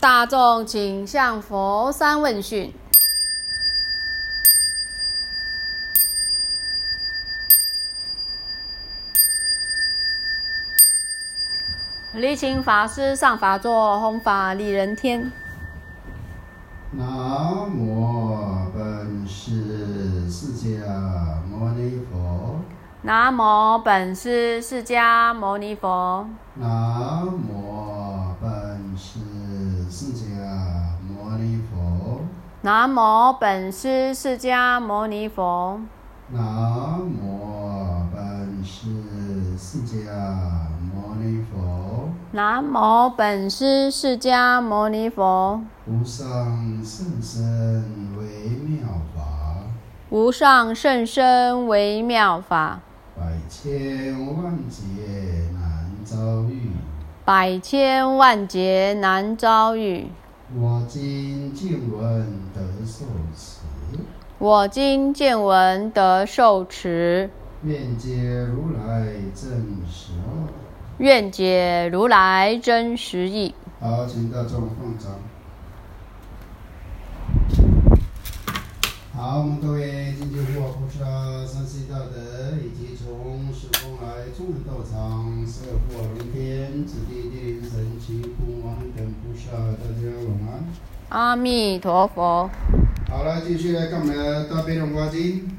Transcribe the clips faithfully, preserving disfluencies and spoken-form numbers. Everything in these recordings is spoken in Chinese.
大众请向佛山问讯。礼请法师上法座，弘法利人天。 南无本师释迦牟尼佛。 南无本师释迦牟尼佛。 南无本师释迦牟尼佛。 南无本师释迦牟尼佛。 南无本师释迦牟尼佛。 南无本师释迦牟尼佛。 无上甚深微妙法， 无上甚深微妙法， 百千万劫难遭遇， 百千万劫难遭遇。 我今见闻得受持， 我今见闻得受持， 愿解如来真实义。 愿解如来真实义。 好，请大众放掌。好，我们各位金觉护法菩萨、三世大德，以及从时空来众人道场，十二护法龙天、子弟地灵神、奇护王等菩萨，大家晚安。 阿弥陀佛。 好了，继续来看我们的大悲龙华经。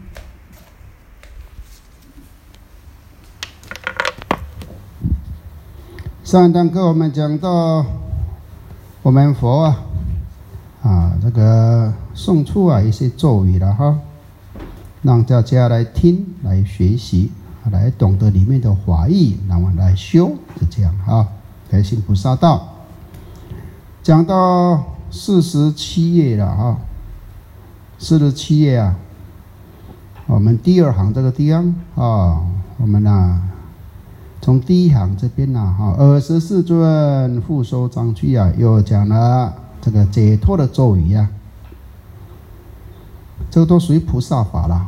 上一堂课我们讲到，我们佛啊，啊这个送出啊一些咒语了哈，让大家来听、来学习、来懂得里面的法义，然后来修，是这样哈，来行菩萨道。讲到四十七页了哈，四十七页啊，我们第二行这个地方啊，我们啊。从第一行这边呢、啊，二十四尊复收章句啊，又讲了这个解脱的咒语啊，这个都属于菩萨法了。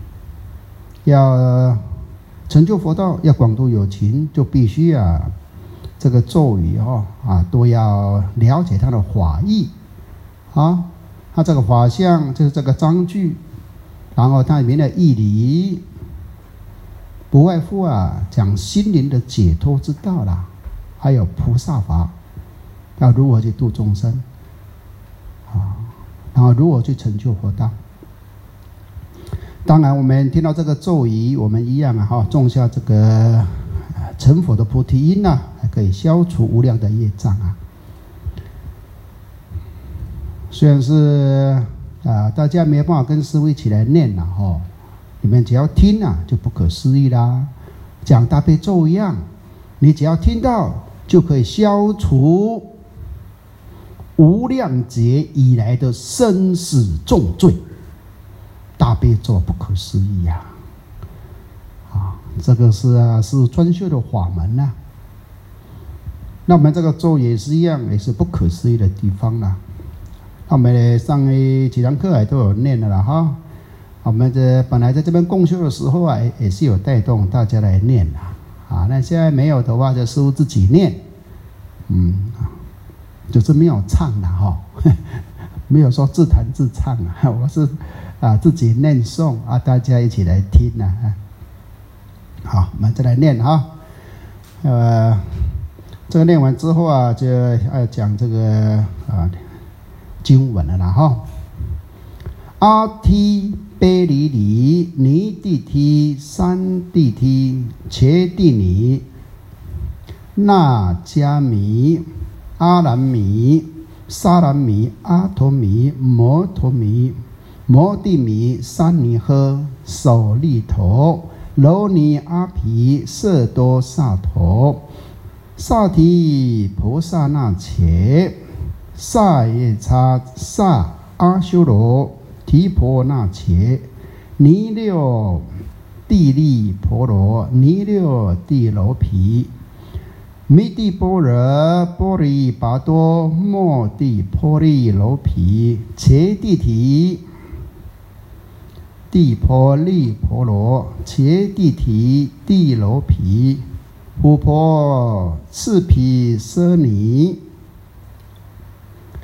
要成就佛道，要广度有情，就必须啊，这个咒语哦啊，都要了解它的法义啊，它这个法相就是这个章句，然后它里面的义理。不外乎啊，讲心灵的解脱之道啦，还有菩萨法，要如何去度众生啊，然后如何去成就佛道。当然，我们听到这个咒语，我们一样啊，哈，种下这个成佛的菩提因啊，还可以消除无量的业障啊。虽然是啊，大家没有办法跟师父一起来念了哈。你们只要听啊，就不可思议啦。讲大悲咒一样，你只要听到，就可以消除无量劫以来的生死重罪。大悲咒不可思议呀、啊！啊，这个是啊，是专修的法门呐、啊。那我们这个咒也是一样，也是不可思议的地方啦、啊。那我们上几堂课还都有念的了哈。我们这本来在这边共修的时候啊，也是有带动大家来念的啊。那现在没有的话，就师父自己念，嗯，就是没有唱的哈，没有说自弹自唱啊。我是啊自己念诵啊，大家一起来听啊。好，我们再来念哈。呃，这个念完之后啊，就要讲这个啊经文了啦哈。阿提卑离离尼地提三地提切地尼那迦弥阿兰弥沙兰弥阿陀弥摩陀弥摩地弥三尼诃首利陀罗尼阿毗舍多萨陀萨提婆萨那切萨耶叉萨阿修罗提婆那切尼六地利婆罗尼六地罗毗弥地般若波利跋多摩地婆利罗毗切地提地婆利婆罗切地提地罗毗护婆次毗舍尼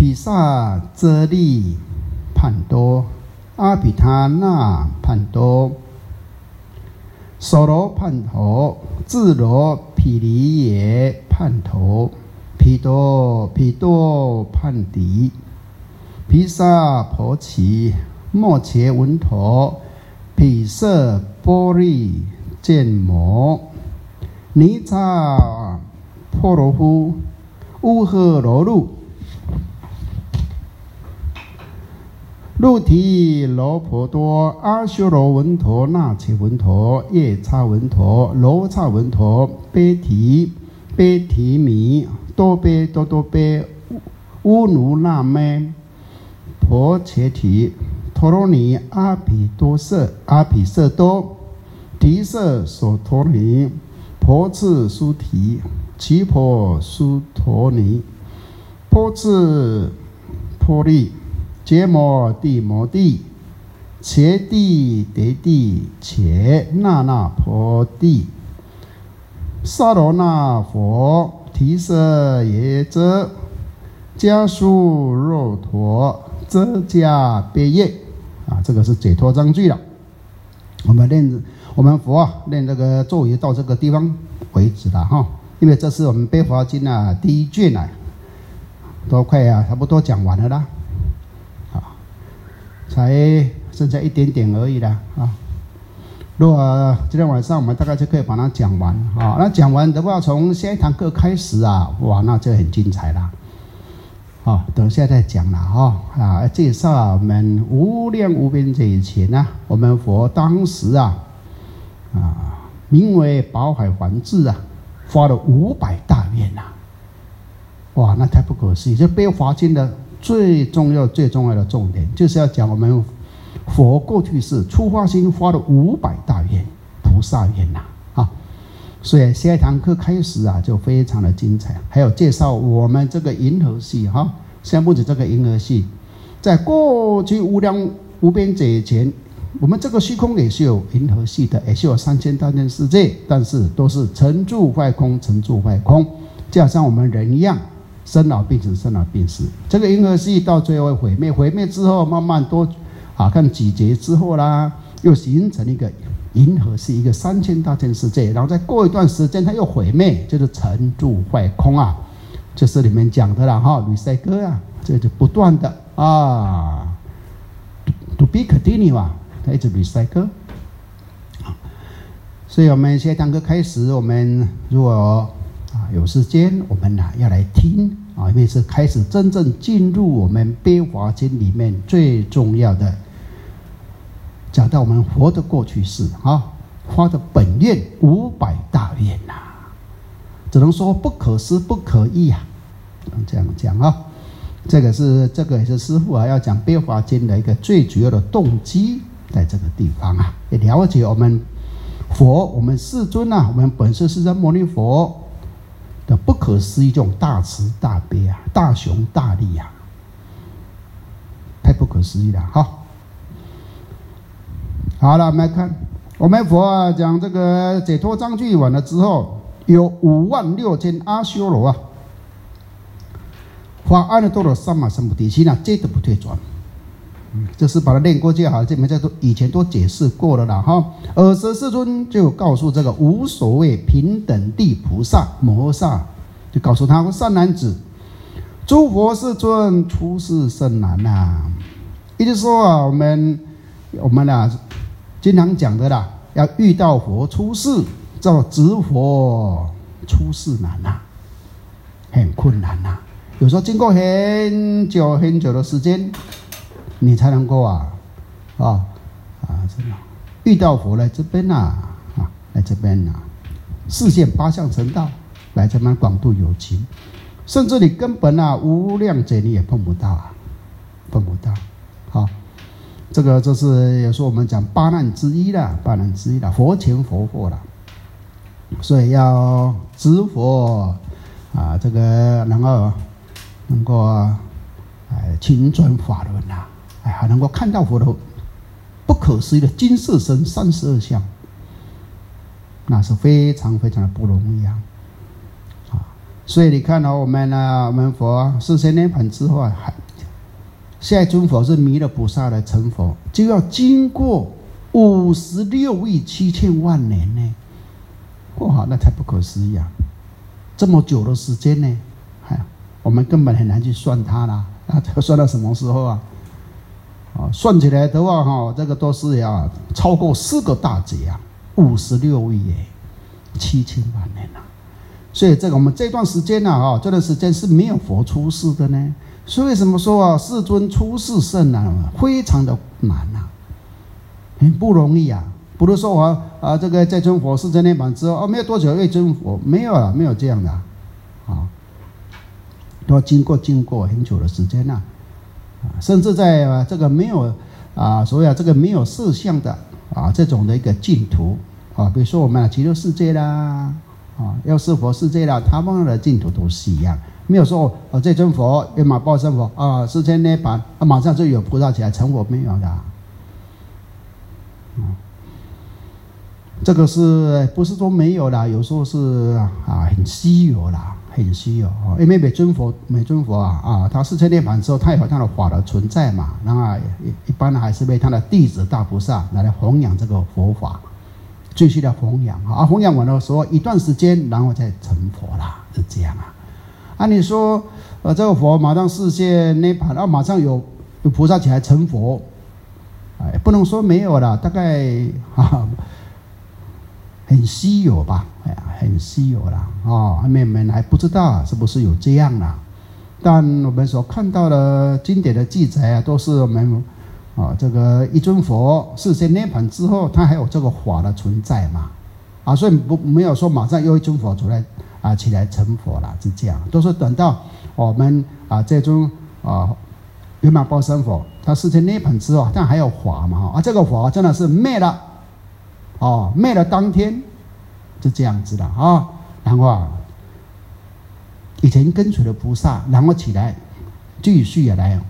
毗萨遮利潘多，阿毗他那潘多，首罗潘陀，智罗毗梨耶潘陀，毗多毗多潘迪，毗萨婆耆，莫切文陀，毗舍波利见摩，尼察婆罗呼，乌诃罗路，路提罗婆多，阿修罗文陀，那切文陀，夜叉文陀，罗刹文陀，悲提悲提弥，多悲多多悲，乌奴那咩，婆切提，陀罗尼，阿毗多舍，阿毗舍多，提舍所陀尼，婆次苏提，奇婆苏陀尼，婆次婆利，羯摩地摩地，伽地迭地，伽那那婆地，萨罗那佛，提舍耶遮，迦苏肉陀，遮迦别业啊，这个是解脱章句了。我们练我们佛啊，练这个咒语到这个地方为止了哈，因为这是我们悲华经啊第一卷啊，都快啊差不多讲完了啦，啊，才剩下一点点而已啦啊。如果今天晚上我们大概就可以把它讲完啊，那讲完的话，从下一堂课开始啊，哇，那就很精彩啦。好，等下再讲了哈啊，介绍我们无量无边这以前呢、啊，我们佛当时啊啊，名为宝海环智啊，发了五百大愿呐、啊，哇，那太不可思议！这悲华经的最重要、最重要的重点，就是要讲我们佛过去世初发心发了五百大愿菩萨愿呐啊。所以下一堂课开始啊，就非常的精彩。还有介绍我们这个银河系哈，现在不止这个银河系，在过去无量无边劫以前，我们这个虚空也是有银河系的，也是有三千大千世界，但是都是成住坏空，成住坏空，就好像我们人一样，生老病死，生老病死。这个银河系到最后会毁灭，毁灭之后慢慢多啊，看几劫之后啦，又形成一个。银河是一个三千大千世界，然后再过一段时间它又毁灭，就是成住坏空啊，就是里面讲的啦哈，吕赛哥啊，这就不断的啊 ，to be continue 啊，它一直吕赛哥。所以我们下堂课开始，我们如果啊有时间，我们呢、啊、要来听啊，因为是开始真正进入我们悲华经里面最重要的。讲到我们佛的过去世啊，发的本愿五百大愿呐、啊，只能说不可思不可议啊，这样讲啊，这个是这个也是师父啊要讲悲华经的一个最主要的动机，在这个地方啊，也了解我们佛我们世尊啊，我们本师释迦牟尼佛的不可思议这种大慈大悲啊，大雄大力啊，太不可思议了哈。好了，我们来看，我们佛啊讲这个解脱章句完了之后，有五万六千阿修罗啊，发阿耨多罗三藐三菩提心啊，这都不退转。嗯，这是把它练过就好，这边在都以前都解释过了啦哈。尔时世尊就告诉这个无所谓平等地菩萨摩诃萨，就告诉他说：善男子，诸佛世尊出世甚难呐、啊。也就是说啊，我们我们啊。经常讲的啦，要遇到佛出世，叫执佛出世难呐、啊，很困难呐、啊。有时候经过很久很久的时间，你才能够啊啊啊，真的遇到佛来这边呐 啊, 啊，来这边呐、啊，示现八相成道，来这边广度有情，甚至你根本啊无量劫你也碰不到啊，碰不到，好。这个就是有时候我们讲八难之一啦，八难之一啦，佛前佛后啦，所以要执佛啊，这个能够能够哎勤转法轮呐，哎还能够看到佛的不可思议的金色身三十二相，那是非常非常的不容易啊！啊， 所以你看哦，我们呢，我们佛四千年盘之后啊，还下一尊佛是弥勒菩萨来成佛，就要经过五十六亿七千万年呢。哇，那太不可思议啊！这么久的时间呢，哎，我们根本很难去算它啦。那要算到什么时候啊？啊，算起来的话，哈，这个都是呀，超过四个大劫啊，五十六亿耶，七千万年啊。所以这个我们这段时间呢，啊，这段时间是没有佛出世的呢。所以为什么说啊，世尊出世甚难啊，非常的难啊，很不容易啊。不是说我啊，这个在尊佛世尊涅槃之后，哦，没有多久又尊佛，没有了，没有这样的啊，啊，都要经过经过很久的时间呐，啊，甚至在、啊、这个没有啊，所谓啊这个没有色相的啊这种的一个净土啊，比如说我们极乐世界啦。啊，要是佛世界啦，他们的净土都是一样，没有说哦，这尊佛圆满报身佛啊，世间涅槃啊，马上就有菩萨起来成佛，没有的。啊，这个是不是说没有啦？有时候是啊，很稀有啦，很稀有。因为每尊佛每尊佛啊啊，他世间涅槃之后，他有他的法的存在嘛，那么一般还是为他的弟子大菩萨来弘扬这个佛法。继续的弘扬啊，弘扬完的时候一段时间，然后再成佛啦，是这样啊。啊，你说呃，这个佛马上世界涅槃，啊，马上有有菩萨起来成佛，哎，不能说没有啦，大概啊很稀有吧，哎呀，很稀有啦啊，我们还不知道是不是有这样啦。但我们所看到的经典的记载啊，都是我们。啊，这个一尊佛世间涅槃之后，它还有这个法的存在嘛？啊，所以不没有说马上又一尊佛出来啊起来成佛了，是这样，都是等到我们啊这尊啊圆满报身佛，它世间涅槃之后，但还有法嘛？啊，这个法真的是灭了，哦，灭了当天就这样子的啊。然后啊，以前跟随的菩萨，然后起来继续也来。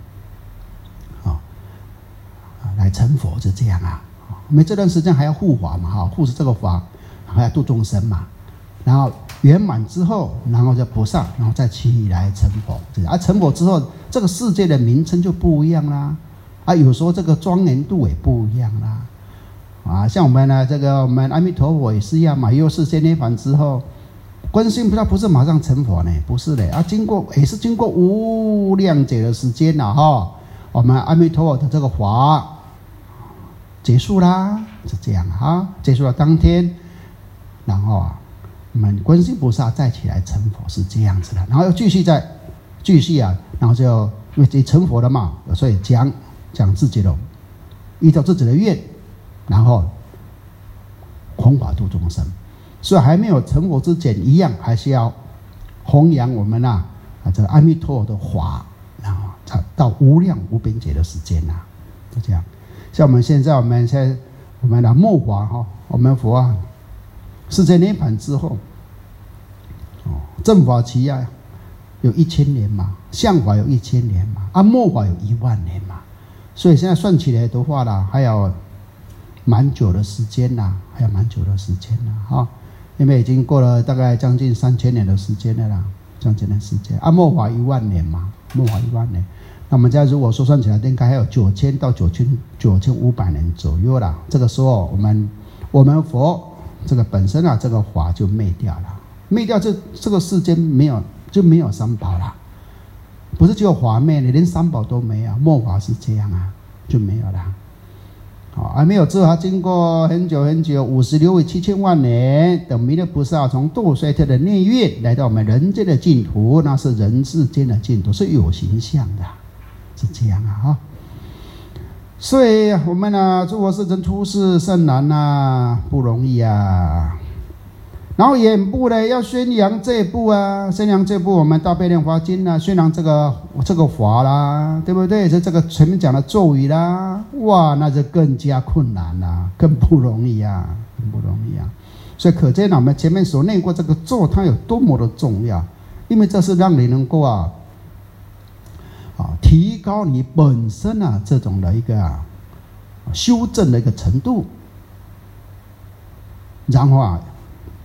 来成佛是这样啊，我们这段时间还要护法嘛，哈，护持这个法，还要度众生嘛，然后圆满之后，然后就菩萨，然后再起来成佛，啊，成佛之后，这个世界的名称就不一样啦，啊，有时候这个庄严度也不一样啦，啊，像我们呢，这个我们阿弥陀佛也是一样嘛，又世间涅槃之后，观世音菩萨不是马上成佛呢，不是的，啊，经过也是经过无量劫的时间呐，哈，我们阿弥陀佛的这个法。结束啦，是这样啊。结束了当天，然后啊，我们观世音菩萨再起来成佛是这样子的，然后又继续再继续啊，然后就因为成佛了嘛，所以讲讲自己的，依照自己的愿，然后弘法度众生。所以还没有成佛之前，一样还是要弘扬我们呐啊啊这个阿弥陀佛的法，然后才到无量无边劫的时间呐、啊，就这样。像我们现在，我们现在我们的末法哈，我们佛啊，世界涅槃之后，哦，正法期啊有一千年嘛，相法有一千年嘛，啊末法有一万年嘛，所以现在算起来的话啦，还有蛮久的时间啦，还有蛮久的时间啦哈，因为已经过了大概将近三千年的时间了啦，将近的时间，啊末法一万年嘛，末法一万年。那我们家如果说算起来，应该还有九千到九千九千五百年左右啦。这个时候，我们我们佛这个本身啊，这个法就灭掉了，灭掉这这个世间没有就没有三宝了，不是只有法灭，你连三宝都没有，末法是这样啊，就没有了。好，还没有之后，还经过很久很久，五十六亿七千万年，等弥勒菩萨从度衰特的内院来到我们人间的净土，那是人世间的净土，是有形象的。是这样啊，哈，所以我们呢，诸佛世尊出世甚难呐，不容易啊。然后眼部呢，要宣扬这部啊，宣扬这部我们大悲莲华经啊，宣扬这个这个法啦，对不对？就这个前面讲的咒语啦，哇，那就更加困难啦，更不容易啊，更不容易啊。所以可见我们前面所念过这个咒，它有多么的重要，因为这是让你能够啊。啊，提高你本身啊这种的一个啊修正的一个程度，然后啊，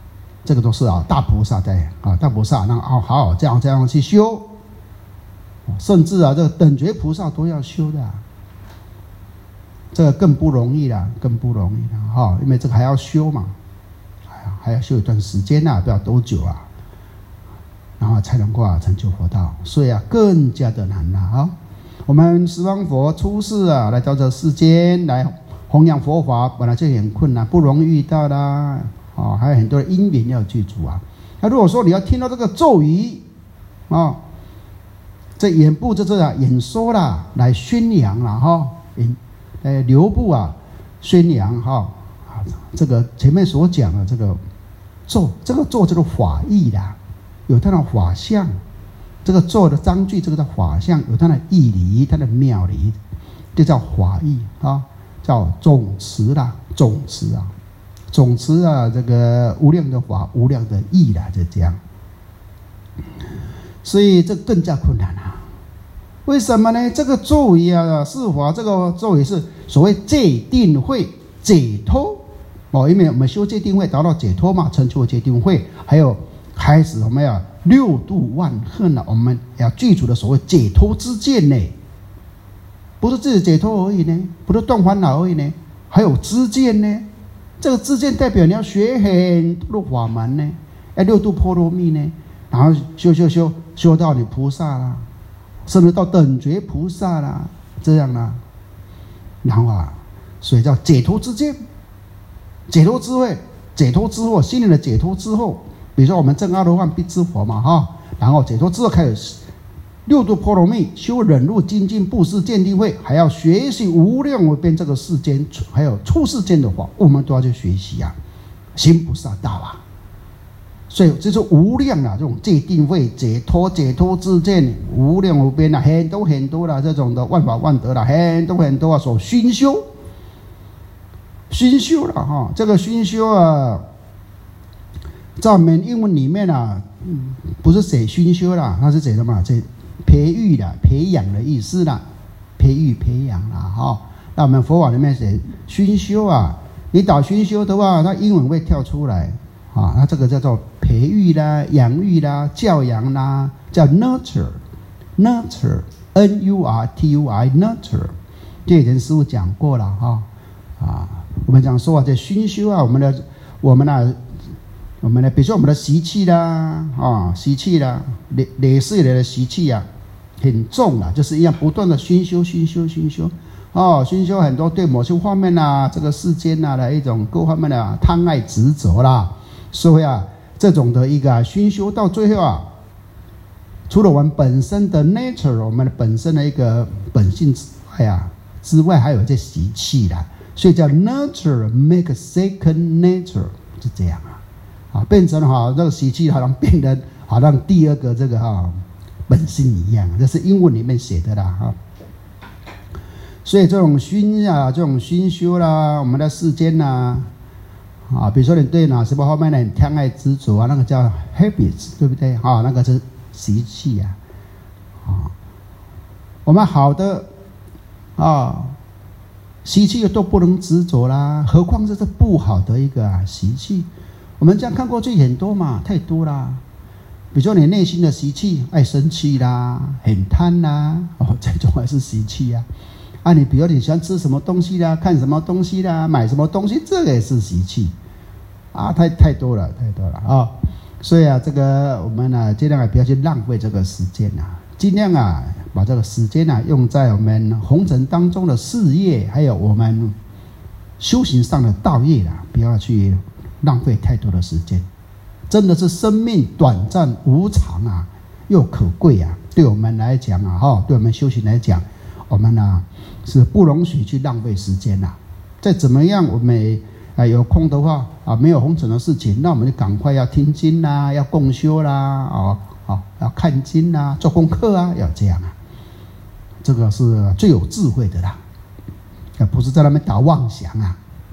这个都是啊大菩萨在啊大菩萨让好好这样这样去修，甚至啊这个等觉菩萨都要修的、啊，这个更不容易了，更不容易了哈、哦，因为这个还要修嘛，哎呀还要修一段时间呐、啊，不知道多久啊，然后才能够啊成就佛道，所以啊更加的难了啊。我们十方佛出世啊，来到这世间来弘扬佛法，本来就很困难，不容易遇到啦。哦，还有很多的因缘要具足啊。那如果说你要听到这个咒语啊，这眼部这这啊演说啦，来宣扬啦哈，演呃流布啊宣扬哈啊，这个前面所讲的这个咒，这个咒这个法义啦，有它的法相。这个咒的章句，这个叫法相，有它的义理，它的妙理，就叫法义啊，叫总持啦，总持啊。总持啊，这个无量的法，无量的义啦，就这样。所以这更加困难啊！为什么呢？这个咒语啊，是法这个咒语是所谓戒定慧解脱哦，因为我们修戒定慧达到解脱嘛，成就戒定慧，还有开始我们要六度万恨啊，我们要具足的所谓解脱之见呢，不是自己解脱而已呢，不是断烦恼而已呢，还有知见呢。这个知见代表你要学很多的法门呢，要六度波罗蜜呢，然后修修修修到你菩萨啦，甚至到等觉菩萨啦，这样啦，然后啊，所以叫解脱之见，解脱智慧，解脱之后，心灵的解脱之后，比如说我们证阿罗汉必知佛嘛哈，然后解脱之后开始六度波罗蜜，修忍辱精进布施戒定慧，还要学习无量无边这个世间，还有出世间的法，我们都要去学习啊，行菩萨道啊。所以这是无量啊，这种戒定慧、解脱、解脱之见，无量无边啊，很多很多的这种的万法万德啦，很多很多啊，所熏修，熏修了哈。这个熏修啊，在我们英文里面啊，嗯、不是写熏修啦，它是写什么？这培育的、培养的意思啦，培育、培养啦，哈。那我们佛法里面写熏修啊，你打熏修的话，它英文会跳出来啊。那这个叫做培育啦、养育啦、教养啦，叫 nurture，nurture，n u r t u r，nurture。这以前师父讲过了哈啊。我们讲说啊，这熏修啊，我们的我们啊。我们呢，比如说我们的习气啦，啊，习气啦，累累世以来的习气啊，很重啊，就是一样不断的熏修、熏修、熏修，哦，熏修很多对某些方面啊，这个世间啊的一种各方面的、啊、贪爱执着啦，所以啊，这种的一个、啊、熏修到最后啊，除了我们本身的 nature， 我们的本身的一个本性之外啊，之外还有这习气啦，所以叫 nurture make a second nature， 是这样啊。啊，变成哈这个习气好像变得好像第二个这个哈本性一样，这是英文里面写的啦哈。所以这种熏啊，这种熏修啦，我们的世间呐，啊，比如说你对哪什么方面的贪爱执着啊，那个叫 habits， 对不对？啊，那个是习气啊。啊，我们好的啊习气都不能执着啦，何况这是不好的一个、啊、习气。我们这样看过去很多嘛，太多啦。比如说你内心的习气，爱生气啦，很贪啦，哦，这种还是习气啊。啊，你比如你喜欢吃什么东西啦，看什么东西啦，买什么东西，这个也是习气啊，太太多了，太多了啊、哦。所以啊，这个我们呢，尽量不要去浪费这个时间啊，尽量啊，把这个时间啊用在我们红尘当中的事业，还有我们修行上的道业啦，不要去浪费太多的时间，真的是生命短暂无常啊，又可贵啊！对我们来讲啊，哈，对我们修行来讲，我们呢、啊、是不容许去浪费时间呐、啊。再怎么样，我们啊有空的话啊，没有红尘的事情，那我们就赶快要听经啦，要共修啦，啊啊，要看经啦，做功课啊，要这样啊。这个是最有智慧的啦，而不是在那边打妄想啊。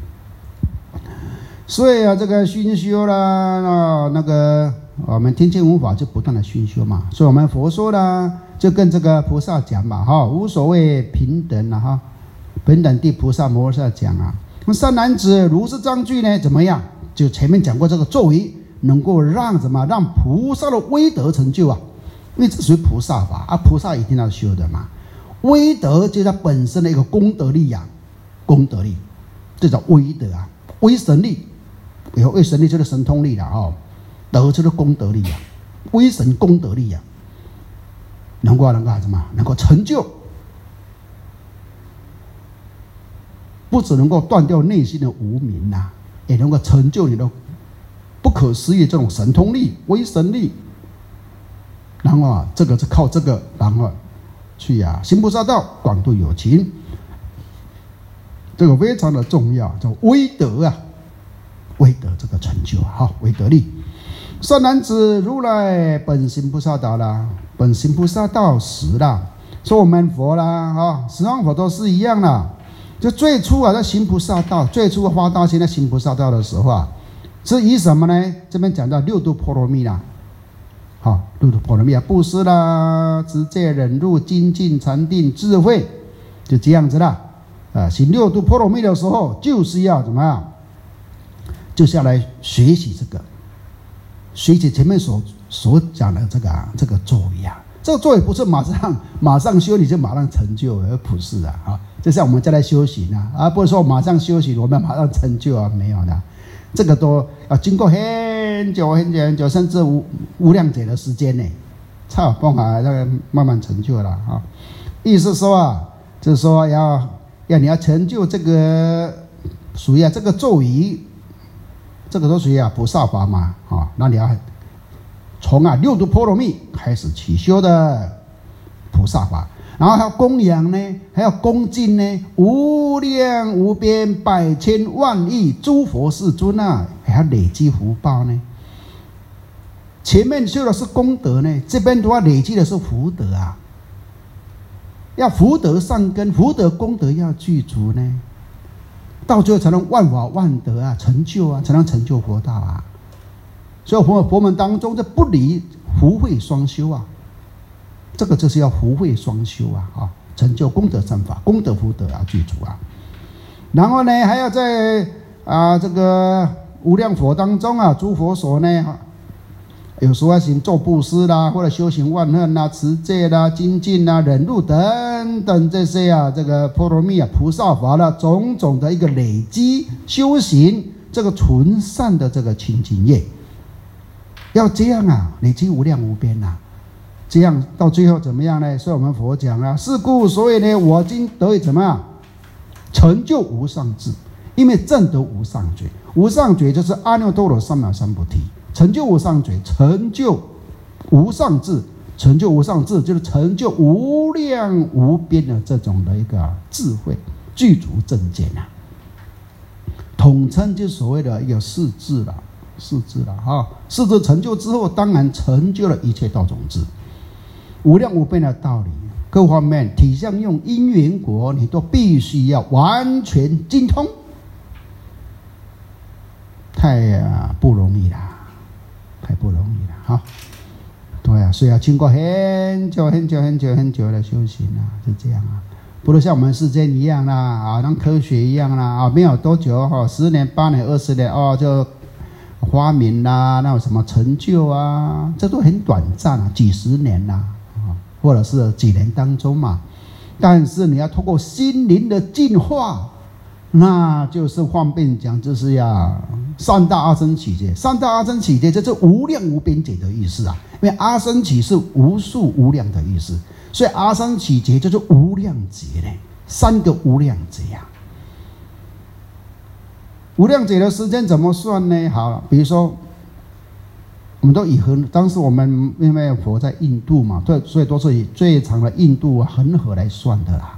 所以啊，这个熏修啦，啊，那个我们听经闻法就不断的熏修嘛。所以我们佛说啦，就跟这个菩萨讲嘛，哈，无所谓平等了、啊、哈，平等地菩萨摩诃萨讲啊，三男子如是章句呢，怎么样？就前面讲过这个咒语能够让什么让菩萨的威德成就啊？因为这属于菩萨法啊，菩萨一定要修的嘛。威德就是它本身的一个功德力呀、啊，功德力，这叫威德啊，威神力，有威神力就是神通力了哦，德就是功德力呀、啊，威神功德力呀、啊，能够能够什么？能够成就，不只能够断掉内心的无明呐、啊，也能够成就你的不可思议这种神通力、威神力。然后啊，这个是靠这个，然后去啊，行菩萨道，广度有情，这个非常的重要，叫威德啊，威德这个成就啊，好，威德力。善男子，如来本行菩萨道啦，本行菩萨道时啦，说我们佛啦，啊，十方佛都是一样啦。就最初啊，在行菩萨道，最初发大心在行菩萨道的时候啊，是以什么呢？这边讲到六度波罗蜜啦。好，六度波罗蜜啊，布施啦、持戒、忍辱、精进、禅定、智慧，就这样子啦。啊，行六度波罗蜜的时候，就是要怎么样？就是要来学习这个，学习前面所所讲的这个啊，这个作为啊，这个作为不是马上马上修你就马上成就而普世啊，啊，就像我们再来修行啊，而不是说马上修行我们马上成就啊，没有的，这个都要经过很久很久很久，甚至无无量劫的时间呢，才有办法那个慢慢成就了啊。意思说啊，就是说要要你要成就这个属于啊这个咒语，这个都属于啊菩萨法嘛啊，那你要从啊六度波罗蜜开始起修的菩萨法，然后还要供养呢，还要恭敬呢，无量无边百千万亿诸佛世尊啊，还要累积福报呢。前面修的是功德呢，这边的话累积的是福德啊，要福德善根，福德功德要具足呢，到最后才能万法万德啊成就啊，才能成就佛道啊。所以佛佛门当中这不离福慧双修啊，这个就是要福慧双修啊，啊，成就功德善法，功德福德啊具足啊。然后呢，还要在啊这个无量佛当中啊，诸佛所呢，有时候要行做布施啦，或者修行万恨啦、持戒啦、精进啦、忍辱等等这些啊，这个波罗蜜啊、菩萨法啦，种种的一个累积修行，这个纯善的这个清净业，要这样啊，累积无量无边呐、啊，这样到最后怎么样呢？所以我们佛讲啊，是故所以呢，我今得以怎么样成就无上智，因为证得无上觉，无上觉就是阿耨多罗三藐三菩提。成就无上觉，成就无上智，成就无上智就是成就无量无边的这种的一个智慧，具足正见啊。统称就所谓的一个四智了，四智了哈。四智成就之后，当然成就了一切道种智，无量无边的道理，各方面体相用因缘果，你都必须要完全精通，太、啊、不容易了。太不容易了哈，对啊，所以要经过很久很久很久很久的修行啊，是这样啊，不如像我们世间一样啦，啊，像科学一样啦，啊，没有多久哈，十年、八年、二十年哦，就发明啦，那有什么成就啊，这都很短暂啊，几十年啦，啊，或者是几年当中嘛，但是你要通过心灵的进化。那就是方便讲，就是呀，三大阿僧祇劫，三大阿僧祇劫就是无量无边劫的意思啊。因为阿僧祇是无数无量的意思，所以阿僧祇劫就是无量劫呢，三个无量劫呀、啊。无量劫的时间怎么算呢？好，比如说，我们都以恒，当时我们因为佛在印度嘛，对，所以都是以最长的印度恒河来算的啦。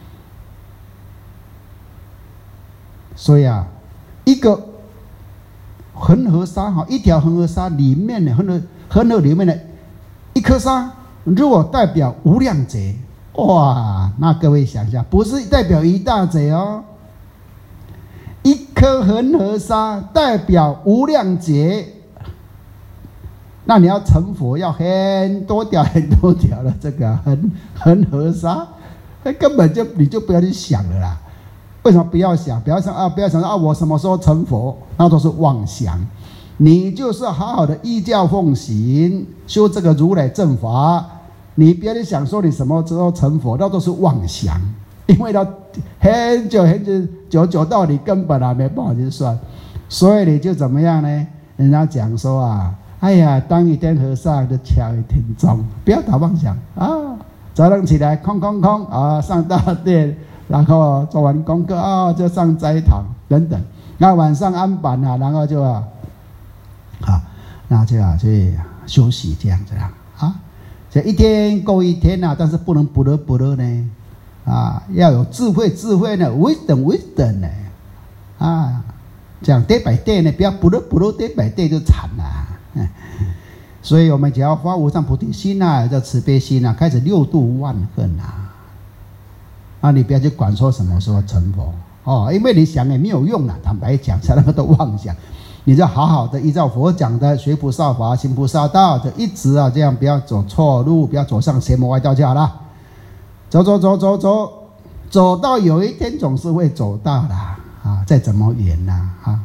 所以啊，一个恒河沙哈，一条恒河沙里面的恒河恒河里面的一颗沙，如果代表无量劫，哇，那各位想一下，不是代表一大劫哦，一颗恒河沙代表无量劫，那你要成佛要很多条很多条的这个恒恒河沙，那根本就你就不要去想了啦。为什么不要想？不要想啊！不要想说啊！我什么时候成佛？那都是妄想。 你就是好好的依教奉行，修这个如来正法。你别人想说你什么时候成佛，那都是妄想，因为到很久很久久久到你根本还没办法去算，所以你就怎么样呢？人家讲说啊，哎呀，当一天和尚就敲一天钟，不要打妄想啊！早上起来空空空啊，上大殿，然后做完功课啊，就上斋堂等等。那晚上安板啊，然后就啊，啊，那就要去休息这样子啦啊。这一天过一天啊，但是不能不乐不乐呢，啊，要有智慧智慧呢，wisdom wisdom呢，啊，这样 day by day呢，不要不乐不乐 day by day 就惨了。嗯，所以我们只要发无上菩提心啊，这慈悲心啊，开始六度万恨啊，啊，你不要去管说什么时候成佛哦，因为你想也没有用了，坦白讲，才那么多妄想。你就好好的依照佛讲的学菩萨法行菩萨道，就一直啊这样，不要走错路，不要走上邪魔歪道就好了。走走走走走，走到有一天总是会走到的啊，再怎么远呐 啊, 啊。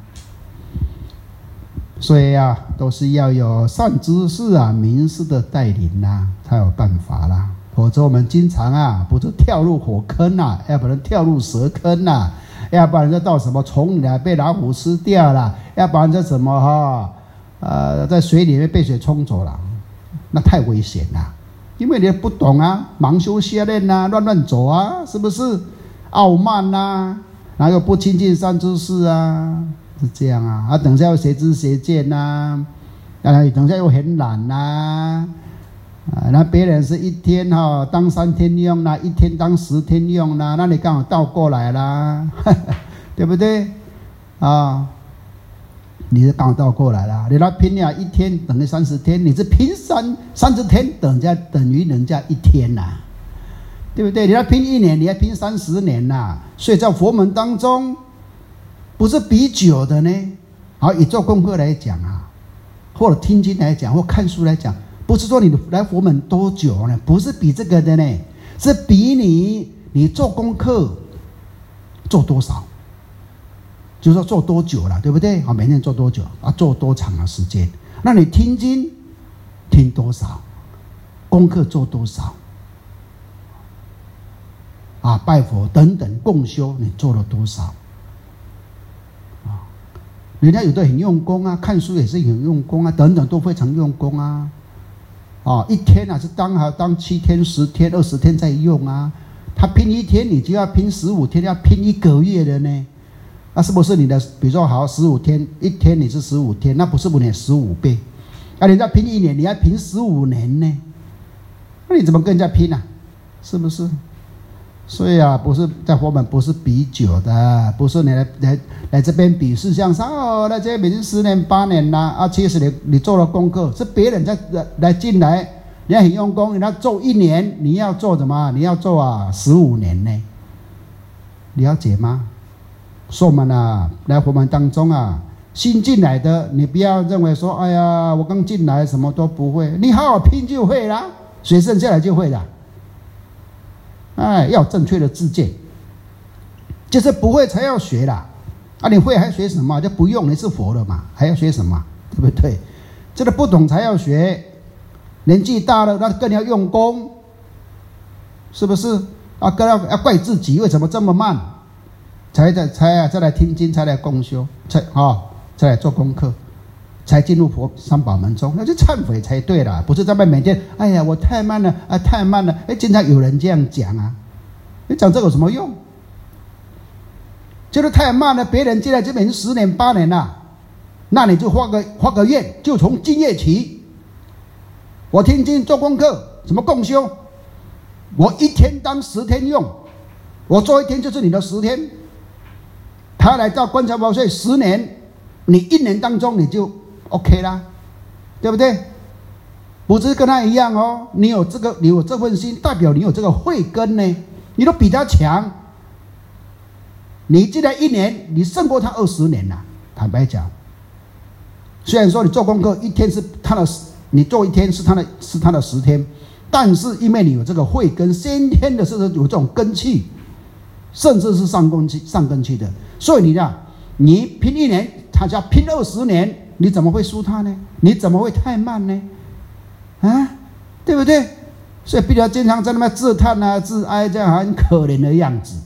所以啊，都是要有善知识啊、明师的带领呐、啊，才有办法啦。否则我们经常啊，不是跳入火坑啊，要不然跳入蛇坑啊。要不然就到什么丛里来被老虎吃掉了，要不然就什么哈，呃，在水里面被水冲走了，那太危险了，因为你不懂啊，盲修瞎练啊，乱乱走啊，是不是？傲慢啊，然后又不亲近善知识啊，是这样啊。啊，等一下又邪知邪见呐，啊，等一下又很懒呐。啊，那别人是一天哈、哦、当三天用啦，一天当十天用啦，那你刚好倒过来啦，呵呵对不对？啊，你是刚好倒过来啦，你那拼呀一天等于三十天，你是拼三三十天等人家等于人家一天呐、啊，对不对？你要拼一年，你要拼三十年呐、啊，所以在佛门当中不是比久的呢。好，以做功课来讲啊，或者听经来讲，或看书来讲。不是说你来佛门多久呢？不是比这个的呢，是比你你做功课做多少，就是说做多久了，对不对？啊，每天做多久啊？做多长的时间？那你听经听多少？功课做多少？啊，拜佛等等共修你做了多少？啊，人家有的很用功啊，看书也是很用功啊，等等都非常用功啊。哦，一天啊是当好当七天、十天、二十天在用啊。他拼一天，你就要拼十五天，要拼一个月的呢。那是不是你的？比如说好十五天，一天你是十五天，那不是不你十五倍？啊，人家拼一年，你要拼十五年呢？那你怎么跟人家拼啊？是不是？所以啊，不是在佛门不是比久的，不是你来来来这边比试像上哦，来这边已经十年八年啦啊，其实你你做了功课，是别人在来来进来，你要很用功，你要做一年，你要做什么？你要做啊十五年呢？了解吗？所以我们啊，来佛门当中啊，新进来的，你不要认为说，哎呀，我刚进来什么都不会，你好好拼就会啦，水剩下来就会了。哎，要正确的自见，就是不会才要学啦。啊，你会还学什么？就不用，你是佛了嘛，还要学什么？对不对？这个不懂才要学，年纪大了那更要用功，是不是？啊，更要要怪自己为什么这么慢，才在才啊再来听经，才来共修，才啊、哦、再来做功课，才进入佛三宝门中，那就忏悔才对啦，不是在那每天，哎呀，我太慢了啊，太慢了，哎，经常有人这样讲啊，你讲这个有什么用？就是太慢了，别人进来这边十年八年了，那你就发个发个愿，就从今夜起，我听经做功课，什么共修，我一天当十天用，我做一天就是你的十天，他来到观察宝税十年，你一年当中你就 OK 啦，对不对？不是跟他一样哦，你有这个，你有这份心，代表你有这个慧根呢，你都比他强。你进来一年，你胜过他二十年了。坦白讲，虽然说你做功课一天是他的，你做一天是他的，是他的十天，但是因为你有这个慧根，先天的是有这种根气，甚至是上根气、上根气的，所以你呢，你拼一年，他就要拼二十年。 你怎么会输他呢？你怎么会太慢呢？啊，对不对？所以比较经常在那边自叹啊、自哀，这样很可怜的样子。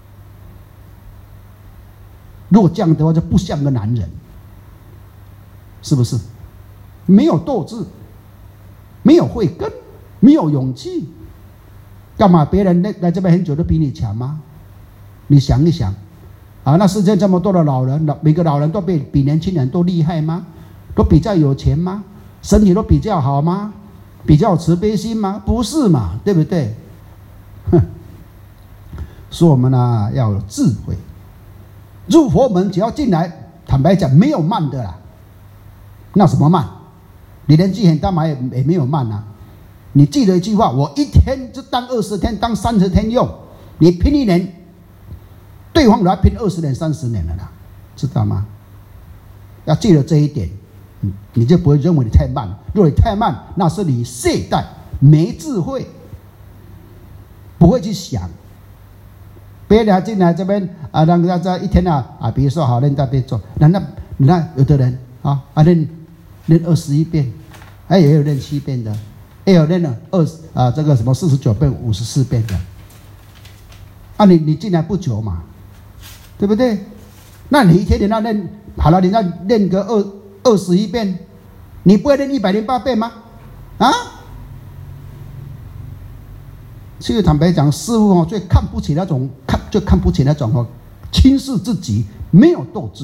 如果这样的话，就不像个男人，是不是？没有斗志，没有慧根，没有勇气，干嘛？别人来来这边很久都比你强吗？你想一想，啊，那世界这么多的老人，每个老人都比比年轻人都厉害吗？都比较有钱吗？身体都比较好吗？比较有慈悲心吗？不是嘛，对不对？哼，所以我们呢要有智慧。入佛门只要进来，坦白讲没有慢的啦。那什么慢？你连积很大嘛也也没有慢啊。你记得一句话，我一天就当二十天，当三十天用。你拼一年，对方来拼二十年、三十年了啦，知道吗？要记得这一点。你就不会认为你太慢。如果你太慢，那是你懈怠、没智慧，不会去想。别人进来这边啊，让大家一天啊啊，比如说好练大悲咒，那那你看有的人啊啊练练二十一遍，还也有练七遍的，也有练了二啊这个什么四十九遍、五十四遍的。啊，你你进来不久嘛，对不对？那你一天你要练好了，你要练个二。二十一遍，你不会练一百零八遍吗？啊！其实坦白讲，师父哦最看不起那种看，最看不起那种哦轻视自己、没有斗志，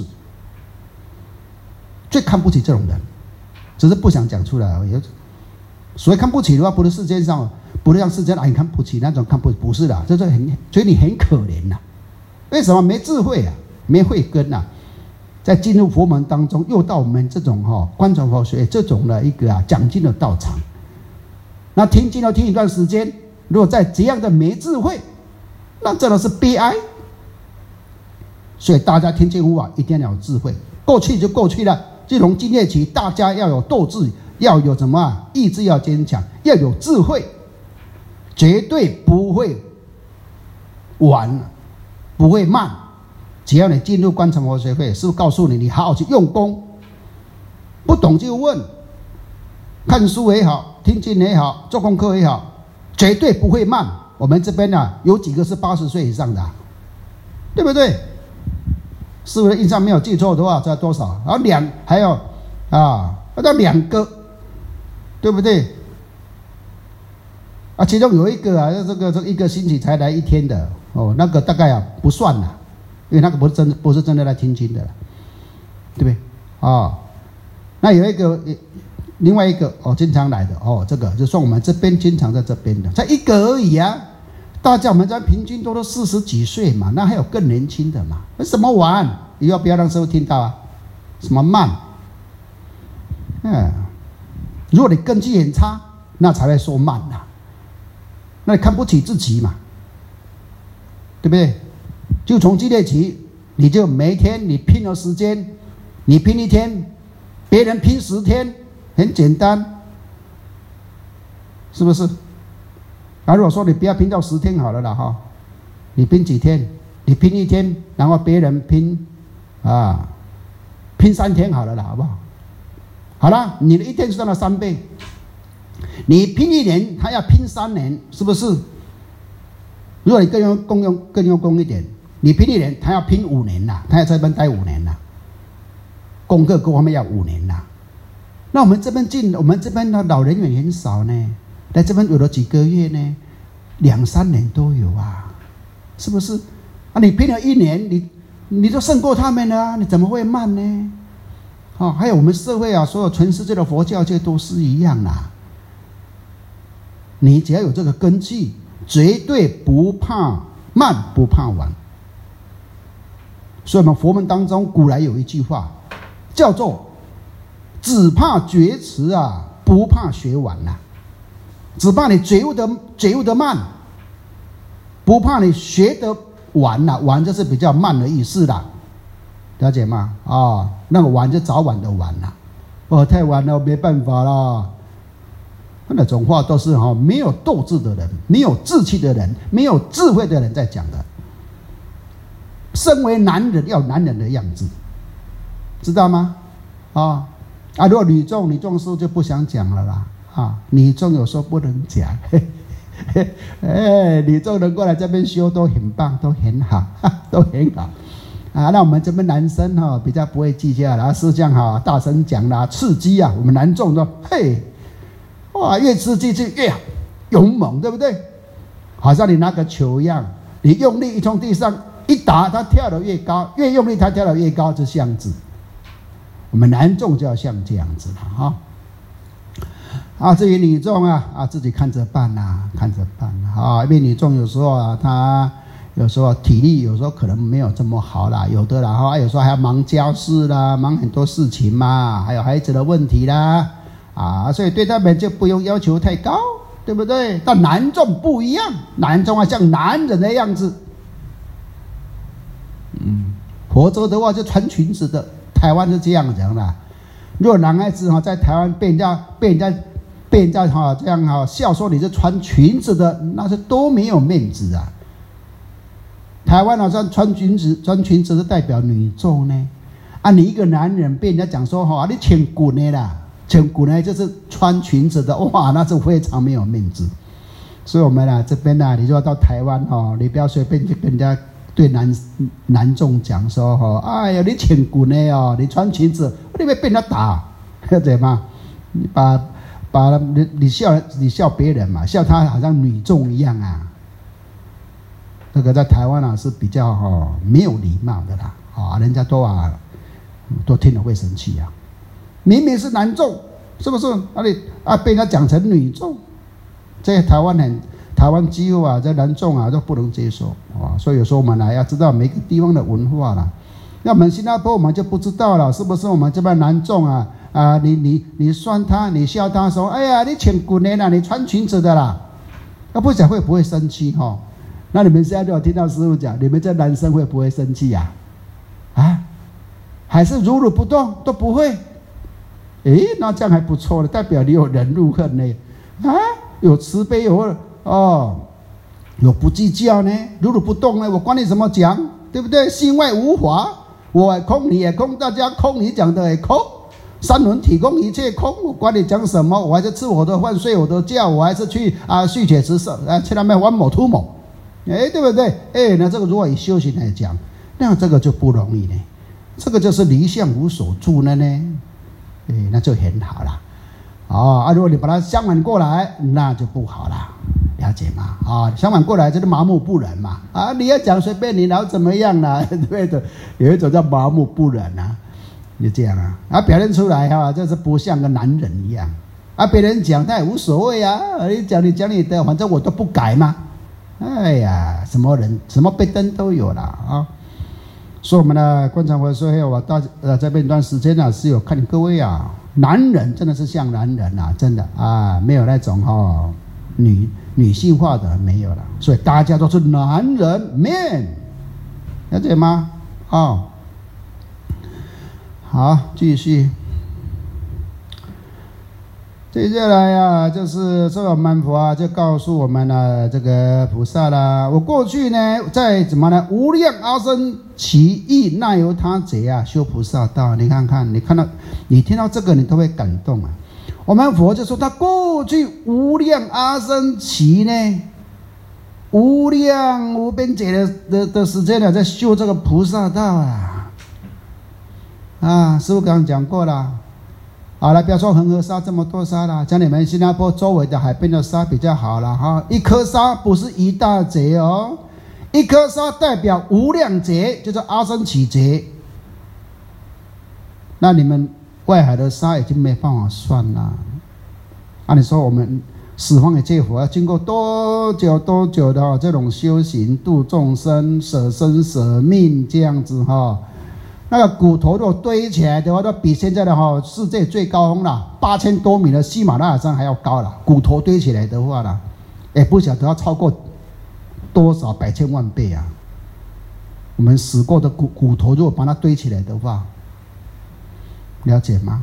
最看不起这种人，只是不想讲出来而已。所谓看不起的话，不是世界上，不是像世界上你看不起那种看不起，不是的，这是很，所以你很可怜呐、啊。为什么没智慧啊？没慧根呐、啊？在进入佛门当中，又到我们这种哈、哦、观传佛学这种的一个啊讲经的道场，那听经要听一段时间，如果在这样的没智慧，那真的是悲哀。所以大家听经闻法一定要有智慧，过去就过去了。自从今天起，大家要有斗志，要有什么、啊、意志要坚强，要有智慧，绝对不会晚，不会慢。只要你进入观传佛学会，师父告诉你，你好好去用功，不懂就问，看书也好，听经也好，做功课也好，绝对不会慢。我们这边啊，有几个是八十岁以上的、啊，对不对？师父的印象没有记错的话，在多少？然后两还有啊，到两个，对不对？啊，其中有一个啊，这个这个一个星期才来一天的哦，那个大概啊不算了。因为那个不是真不是真的来听经的了，对不对？哦，那有一个另外一个哦，经常来的哦，这个就算我们这边经常在这边的，才一个而已啊。大家我们家平均都都四十几岁嘛，那还有更年轻的嘛？那什么玩？你要不要让师父听到啊？什么慢？嗯，如果你根基很差，那才会说慢呐、啊。那你看不起自己嘛，对不对？就从今天起，你就每一天你拼了时间，你拼一天，别人拼十天，很简单，是不是？啊，如果说你不要拼到十天好了啦哈，你拼几天？你拼一天，然后别人拼啊，拼三天好了啦，好不好？好了，你的一天算了三倍，你拼一年，他要拼三年，是不是？如果你更用更用更用功一点。你拼一年，他要拼五年啦，他要在这边待五年啦，功课各方面要五年啦。那我们这边进，我们这边的老人员很少呢，来这边有了几个月呢，两三年都有啊，是不是？啊，你拼了一年，你你都胜过他们了啊，你怎么会慢呢？哦，还有我们社会啊，所有全世界的佛教界都是一样啦。你只要有这个根基，绝对不怕慢，不怕晚。所以我们佛门当中古来有一句话，叫做“只怕觉迟啊，不怕学晚呐、啊”。只怕你觉悟的觉悟的慢，不怕你学得晚呐、啊。晚就是比较慢的意思啦，了解吗？啊、哦，那个晚就早晚的晚啦、啊。哦，太晚了，没办法啦。那种话都是哈、哦、没有斗志的人、没有志气的人、没有智慧的人在讲的。身为男人要有男人的样子，知道吗？啊、哦， 啊，如果女众，女众师就不想讲了啦。啊，女众有时候不能讲，哎，女众能过来这边修都很棒，都很好，都很好。啊，那我们这边男生哈、哦、比较不会计较啦，师匠哈大声讲啦，刺激啊，我们男众说，嘿，哇，越刺激就越勇猛，对不对？好像你拿个球一样，你用力一从地上一打，它跳得越高，越用力它跳得越高，就这样子。我们男众就要像这样子了哈。啊，至于女众啊，啊自己看着办呐、啊，看着办啊。因为女众有时候啊，她有时候体力有时候可能没有这么好啦，有的啦哈，有时候还要忙家事啦，忙很多事情嘛，还有孩子的问题啦，啊，所以对他们就不用要求太高，对不对？但男众不一样，男众啊像男人的样子，嗯，佛州的话就穿裙子的，台湾是这样讲的。如果男孩子哈在台湾被人家被人家被人家哈这样哈笑说你是穿裙子的，那是多没有面子啊！台湾好像穿裙子穿裙子是代表女众呢，啊，你一个男人被人家讲说哈你穿裙的啦，穿裙呢就是穿裙子的，哇，那是非常没有面子。所以我们啊这边啊，你如果到台湾哈，你不要随便去跟人家对男男众讲说哈，哎呀你穿裙的哦，你穿裙子，你会被人家打，了解吗？你把把你你笑你笑别人嘛，笑他好像女众一样啊。这个在台湾啊是比较哈、哦、没有礼貌的啦，啊，人家都啊都听了会生气啊。明明是男众，是不是？啊你啊被人家讲成女众，在台湾很台湾几乎啊，在男众啊都不能接受啊。所以有时候我们啊要知道每个地方的文化啦。那我们新加坡我们就不知道了，是不是？我们这边男众啊啊，你你你酸他，你笑他说，哎呀，你穿裙的啦，你穿裙子的啦，那不讲会不会生气哈、哦？那你们现在如果听到师父讲，你们这男生会不会生气呀、啊？啊，还是如如不动都不会？诶，那这样还不错了，代表你有忍辱恨呢，啊，有慈悲，有哦，有不计较呢，如如不动呢，我管你怎么讲，对不对？心外无法，我也空，你也空，大家空，你讲的也空。三轮体空，一切空，我管你讲什么，我还是吃我的饭，睡我的觉，我还是去啊续且吃色，啊去那边玩某图某，哎，对不对？哎，那这个如果以修行来讲，那这个就不容易呢，这个就是离相无所住了呢，哎，那就很好了。哦啊，如果你把它相反过来，那就不好了，了解吗？啊，相反过来就是麻木不仁嘛。啊，你要讲随便你，然后怎么样啦？对的，有一种叫麻木不仁啊。就这样啊，啊，表现出来哈、啊，就是不像个男人一样，啊，别人讲他也无所谓啊，你讲你讲你的，反正我都不改嘛，哎呀，什么人什么背灯都有了啊。所以我们的观察佛说，我到呃这边一段时间呢、啊，是有看各位啊，男人真的是像男人啊，真的啊，没有那种哈、哦、女女性化的没有了，所以大家都是男人 man， 了解吗？哦。好，继续。接下来啊，就是这个曼佛啊，就告诉我们了这个菩萨啦。我过去呢，在怎么呢？无量阿僧祇亿那由他劫啊，修菩萨道。你看看，你看到，你听到这个，你都会感动啊。我们佛就说，他过去无量阿僧祇呢，无量无边劫的的的时间呢，在修这个菩萨道啊。啊，师父刚刚讲过了，好了，不要说恒河沙这么多沙了，讲你们新加坡周围的海边的沙比较好了哈。一颗沙不是一大劫哦，一颗沙代表无量劫，就是阿僧祇劫。那你们外海的沙已经没办法算了。按理说我们十方一切佛要经过多久多久的、哦、这种修行度众生，舍身舍命这样子哈、哦。那个骨头如果堆起来的话，都比现在的哈世界最高峰啦，八千多米的喜马拉雅山还要高了。骨头堆起来的话啦，也不晓得要超过多少百千万倍啊！我们死过的骨骨头，如果把它堆起来的话，了解吗？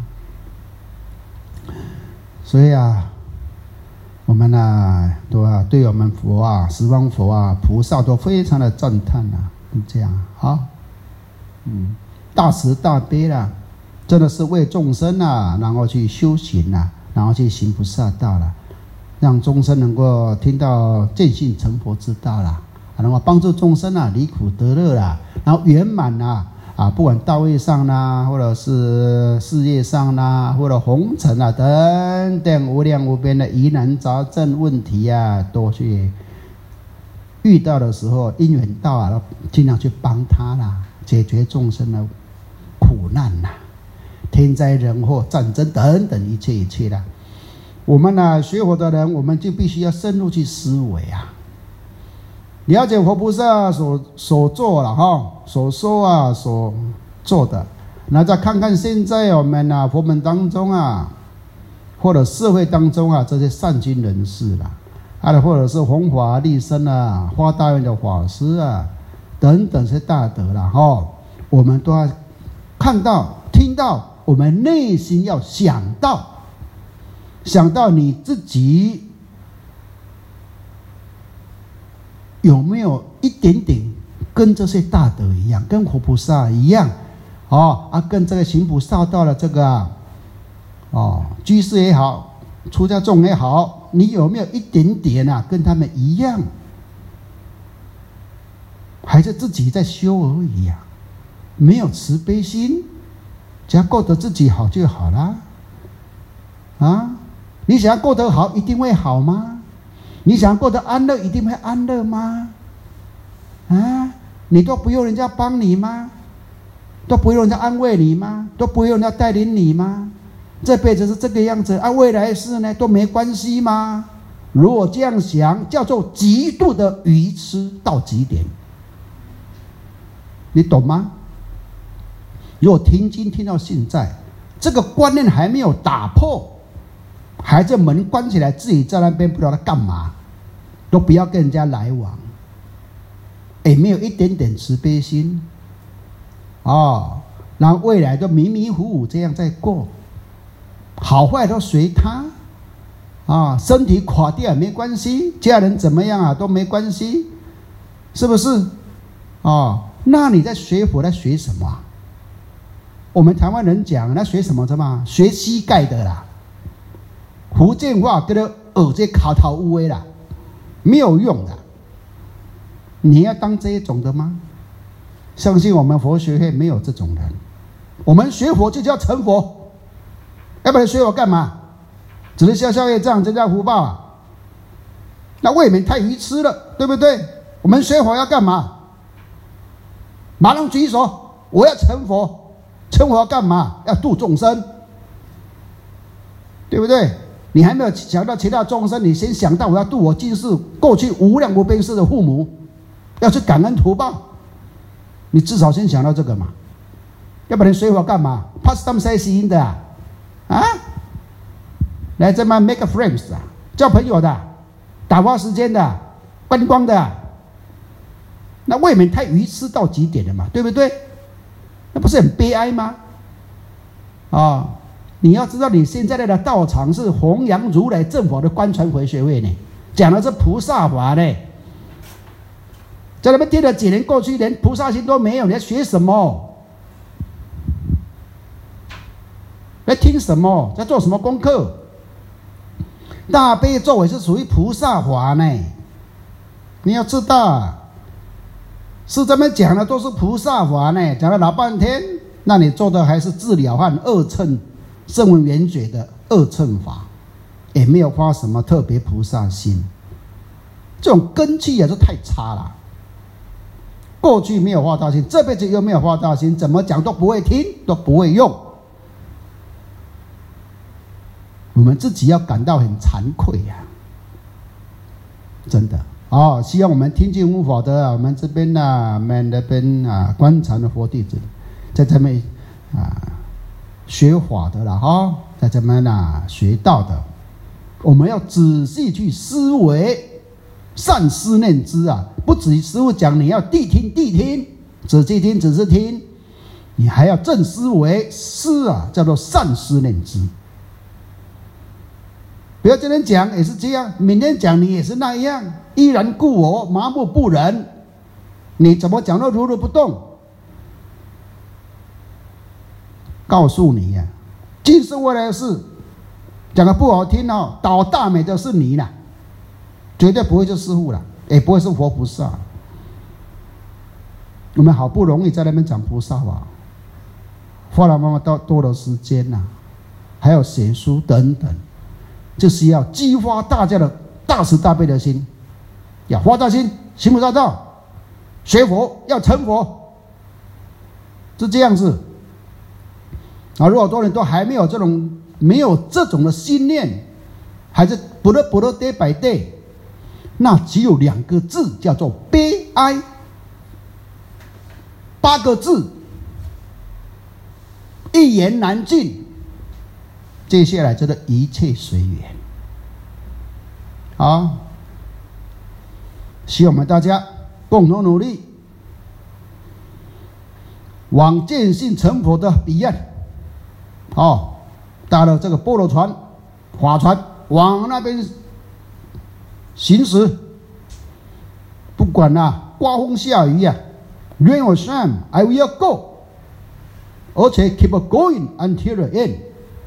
所以啊，我们啊，都啊，对我们佛啊、十方佛啊、菩萨都非常的赞叹啊，这样好，嗯。大慈大悲啦， 真的是为众生啊，然后去修行啊，然后去行菩萨道了，让众生能够听到见性成佛之道啦，能够帮助众生啊离苦得乐啦，然后圆满啊啊，不管道业上啦，或者是事业上啦，或者红尘啊等等无量无边的疑难杂症问题啊，都去遇到的时候，因缘到啊，尽量去帮他啦，解决众生的苦难啦。天灾人祸、战争等等一切一切的，我们呢、啊、学佛的人，我们就必须要深入去思维啊，了解佛菩萨所所做了哈，所说啊所做的，那再看看现在我们啊佛门当中啊，或者社会当中啊这些善心人士啦，啊或者是弘法利生啊、花大愿的法师啊等等这些大德啦哈，我们都要看到、听到。我们内心要想到，想到你自己有没有一点点跟这些大德一样，跟佛菩萨一样，哦啊，跟这个行菩萨道的这个啊，哦，居士也好，出家众也好，你有没有一点点啊，跟他们一样，还是自己在修而已啊？没有慈悲心。只要过得自己好就好啦，啊！你想要过得好，一定会好吗？你想要过得安乐，一定会安乐吗？啊！你都不用人家帮你吗？都不用人家安慰你吗？都不用人家带领你吗？这辈子是这个样子啊，未来世呢都没关系吗？如果这样想，叫做极度的愚痴到极点，你懂吗？如果听经听到现在，这个观念还没有打破，还在门关起来，自己在那边不知道他干嘛，都不要跟人家来往，也没有一点点慈悲心，哦，然后未来都迷迷糊糊这样在过，好坏都随他，啊，身体垮掉也没关系，家人怎么样啊都没关系，是不是？哦，那你在学佛在学什么啊？我们台湾人讲，那学什么？什么？学膝盖的啦。福建话跟他耳这卡头乌威啦，没有用的。你要当这一种的吗？相信我们佛学会没有这种人。我们学佛就叫成佛，要不然学佛干嘛？只是消消业障，增加福报啊。那未免太愚痴了，对不对？我们学佛要干嘛？马上举手，我要成佛。成佛要干嘛？要度众生，对不对？你还没有想到其他众生，你先想到我要度我今世过去无量无边世的父母，要去感恩图报，你至少先想到这个嘛。要不然学佛干嘛 ？pastime 塞心的啊，啊，来这么 make friends 啊，交朋友的，打发时间的，观光的，那未免太愚痴到极点了嘛，对不对？那不是很悲哀吗？啊、哦，你要知道，你现在的道场是弘扬如来正法的观传回学会呢，讲的是菩萨法呢。在那边听了几年过去，连菩萨心都没有，你在学什么？在听什么？在做什么功课？大悲咒也是属于菩萨法呢，你要知道。是这么讲的，都是菩萨法呢，讲了老半天，那你做的还是自了汉二乘声闻缘觉的二乘法，也没有发什么特别菩萨心，这种根气也是太差了。过去没有发大心，这辈子又没有发大心，怎么讲都不会听，都不会用。我们自己要感到很惭愧呀、啊，真的。哦，希望我们听经闻法的，我们这边呢、啊，我们那边啊，观禅的佛弟子，在这边啊学法的了哈、哦，在这边啊学道的，我们要仔细去思维，善思念之啊，不止师父讲你要谛听谛听，仔细听仔细听，你还要正思维，思啊叫做善思念之。不要今天讲也是这样，明天讲你也是那样，依然故我，麻木不仁，你怎么讲都如如不动。 告诉你呀、啊，今生未来的事，讲的不好听哦，倒大霉的是你啦，绝对不会是师父啦，也不会是佛菩萨。我们好不容易在那边讲菩萨啊，花了那么多多的时间呐、啊，还有写书等等，就是要激发大家的大慈大悲的心，要发大心，行菩萨道，学佛要成佛，是这样子。啊，如果多人都还没有这种没有这种的心念，还是不乐不乐 day by day， 那只有两个字叫做悲哀。八个字，一言难尽。接下来这个一切随缘。好，希望我们大家共同努力，往见性成佛的彼岸。哦，搭了这个波罗船、法船往那边行驶，不管啊刮风下雨啊。Rain or shine, I will go. 而且 keep going until the end，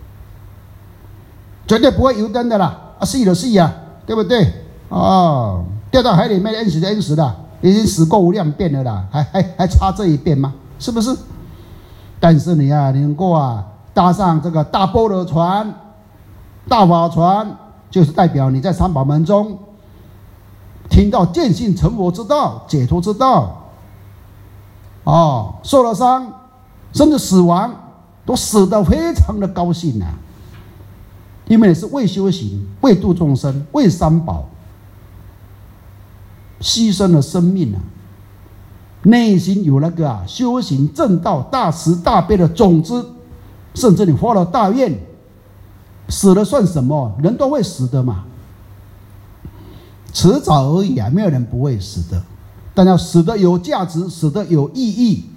绝对不会油灯的啦！啊，死就死呀，对不对？哦，掉到海里面淹死就淹死了，已经死过无量遍了啦，还还还差这一遍吗？是不是？但是你啊，你能够啊搭上这个大波罗船、大法船，就是代表你在三宝门中听到见性成佛之道、解脱之道。哦，受了伤，甚至死亡，都死得非常的高兴啊！因为你是为修行、为度众生、为三宝，牺牲了生命啊！内心有那个啊修行正道、大慈大悲的种子，甚至你发了大愿，死了算什么？人都会死的嘛，迟早而已啊，没有人不会死的。但要死得有价值，死得有意义，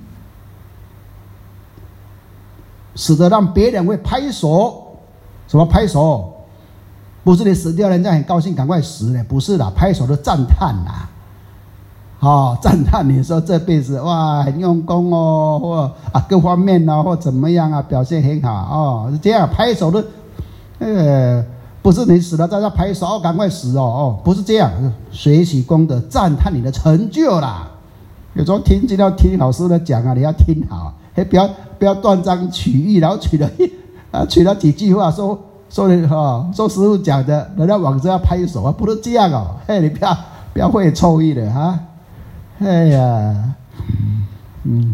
死得让别人会拍手。什么拍手？不是你死掉，人家很高兴，赶快死呢？不是啦，拍手的赞叹啦。哦，赞叹你说这辈子哇很用功哦，或啊各方面哦，或怎么样啊表现很好哦，这样拍手的，呃。不是你死了大家拍手，赶快死哦哦，不是这样，学习功德，赞叹你的成就啦。有时候听就要听老师的讲啊，你要听好，嘿，不要不要断章取义，然后取了啊取了几句话说说你哈说师父讲的，人家往这要拍手啊，不是这样哦，嘿，你不要不要会错意的哈，哎呀，嗯。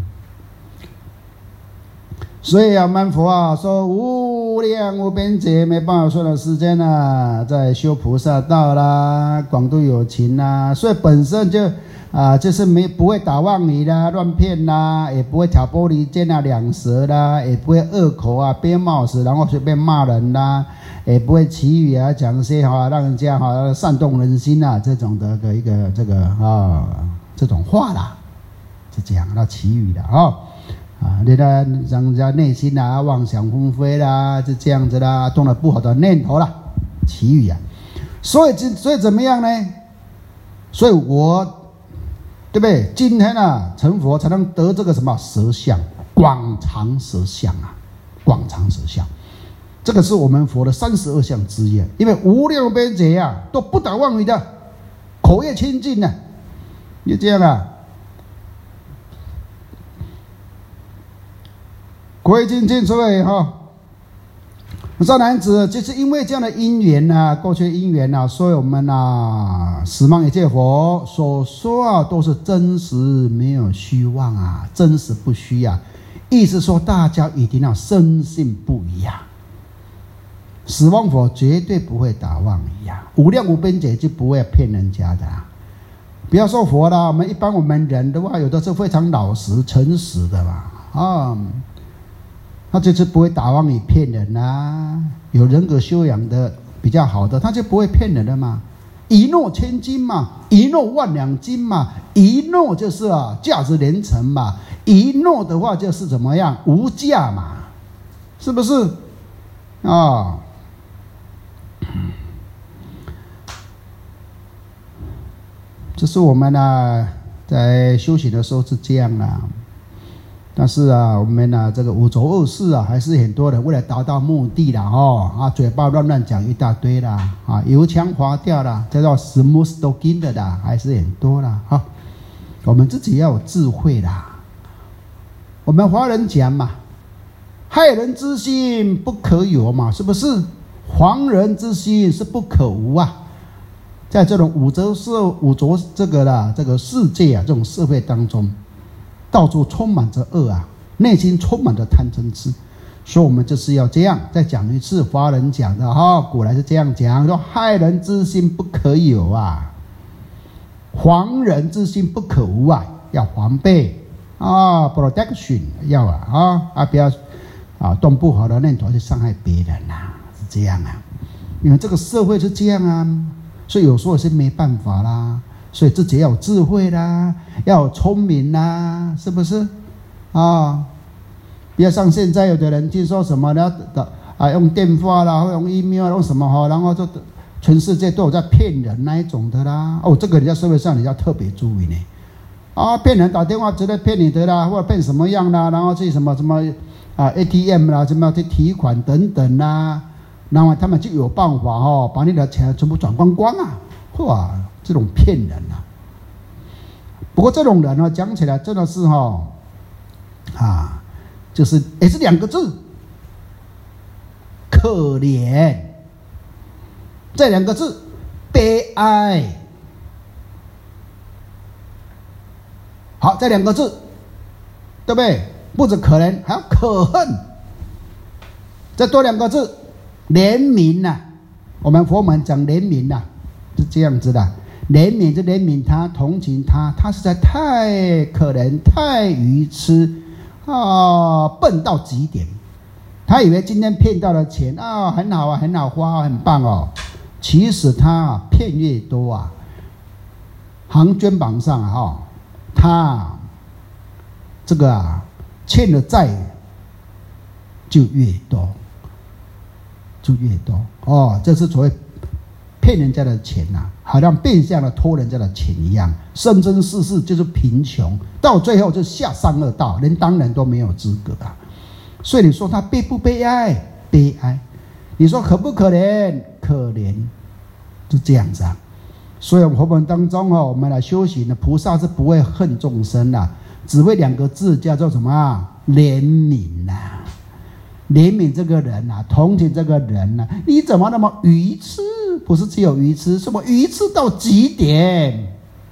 所以啊，曼佛啊说无量无边劫没办法算的时间啊，在修菩萨道啦，广度有情啦，所以本身就啊就是没不会打妄语啦、乱骗啦，也不会挑拨离间啊、两舌啦，也不会恶口啊、编冒死，然后随便骂人啦，也不会绮语啊讲一些哈让人家哈煽动人心啊这种的一个这个啊这种话啦，是这样那绮语的啊。啊，你的让人家内心啊妄想纷飞啦，就这样子啦，动了不好的念头啦，绮语啊。所以所以怎么样呢？所以我对不对？今天啊成佛才能得这个什么舌相，广长舌相啊，广长舌相。这个是我们佛的三十二相之一，因为无量边劫啊都不打妄语的，口业清净的，就这样啊。口业清净，所以哈，这男子就是因为这样的因缘呐、啊，过去因缘呐、啊，所以我们呐、啊，十方一切佛所说啊，都是真实，没有虚妄啊，真实不虚啊。意思说，大家一定要深信不疑啊。十方佛绝对不会打妄语啊，无量无边劫就不会骗人家的、啊。不要说佛了，我们一般我们人的话，有的是非常老实、诚实的嘛，啊。他就是不会打妄语骗人呐、啊，有人格修养的比较好的，他就不会骗人的嘛。一诺千金嘛，一诺万两金嘛，一诺就是啊价值连城嘛，一诺的话就是怎么样无价嘛，是不是啊、哦？这是我们啊在修行的时候是这样啊。 但是啊，我们啊这个五浊恶世啊，还是很多人为了达到目的啦，哦啊，嘴巴乱乱讲一大堆啦，啊，油腔滑调啦，叫做 smooth talking 的啦，还是很多啦，哈、哦。我们自己要有智慧啦。我们华人讲嘛，害人之心不可有嘛，是不是？防人之心是不可无啊。在这种五浊社、五浊这个啦，这个世界啊，这种社会当中，到处充满着恶啊，内心充满着贪嗔痴，所以我们就是要这样。再讲一次，华人讲的哈，古来是这样讲，说害人之心不可有啊，防人之心不可无啊，要防备啊 ，protection 要啊啊啊，不要啊动不好的念头去伤害别人啊，是这样啊。因为这个社会是这样啊，所以有时候是没办法啦。所以自己要有智慧啦，要有聪明啦，是不是？啊，不要像现在有的人听说什么呢？啊，用电话啦，或用 email 用什么哈，然后就全世界都有在骗人那一种的啦。哦，这个你在社会上你要特别注意呢。啊，骗人打电话直接骗你的啦，或者骗什么样啦，然后去什么什么啊 A T M 啦，什么去提款等等啦，然后他们就有办法哦，把你的钱全部转光光啊，哇！这种骗人啊，不过这种人呢，讲起来真的是哈、哦，啊，就是也是两个字，可怜。这两个字，悲哀。好，这两个字，对不对？不止可怜，还有可恨。再多两个字，怜悯呐、啊。我们佛门讲怜悯呐、啊，是这样子的。怜悯就怜悯他，同情他，他实在太可怜，太愚痴啊，笨到极点。他以为今天骗到的钱啊，很好啊，很好花，很棒哦。其实他、啊、骗越多啊，行捐榜上啊，哦、他、啊、这个啊欠的债就越多，就越多哦。这是所谓骗人家的钱呐、啊，好像变相的偷人家的钱一样，生生世世就是贫穷，到最后就下三恶道，连当人都没有资格啊。所以你说他悲不悲哀？悲哀。你说可不可怜？可怜，就这样子啊。所以我们佛门当中哦，我们来修行的菩萨是不会恨众生的、啊，只会两个字叫做什么啊？怜悯呐、啊。怜悯这个人啊，同情这个人啊，你怎么那么愚痴？不是只有愚痴，什么愚痴到极点？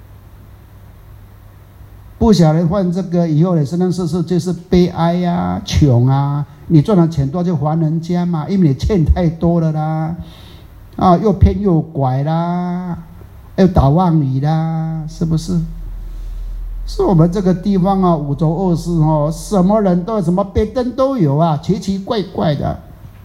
不晓得换这个以后的生生世世就是悲哀呀、啊、穷啊！你赚了钱多就还人家嘛，因为你欠太多了啦，啊，又骗又拐啦，又打妄语啦，是不是？是我们这个地方啊，五浊恶世哦，什么人都有，什么别灯都有啊，奇奇怪怪的。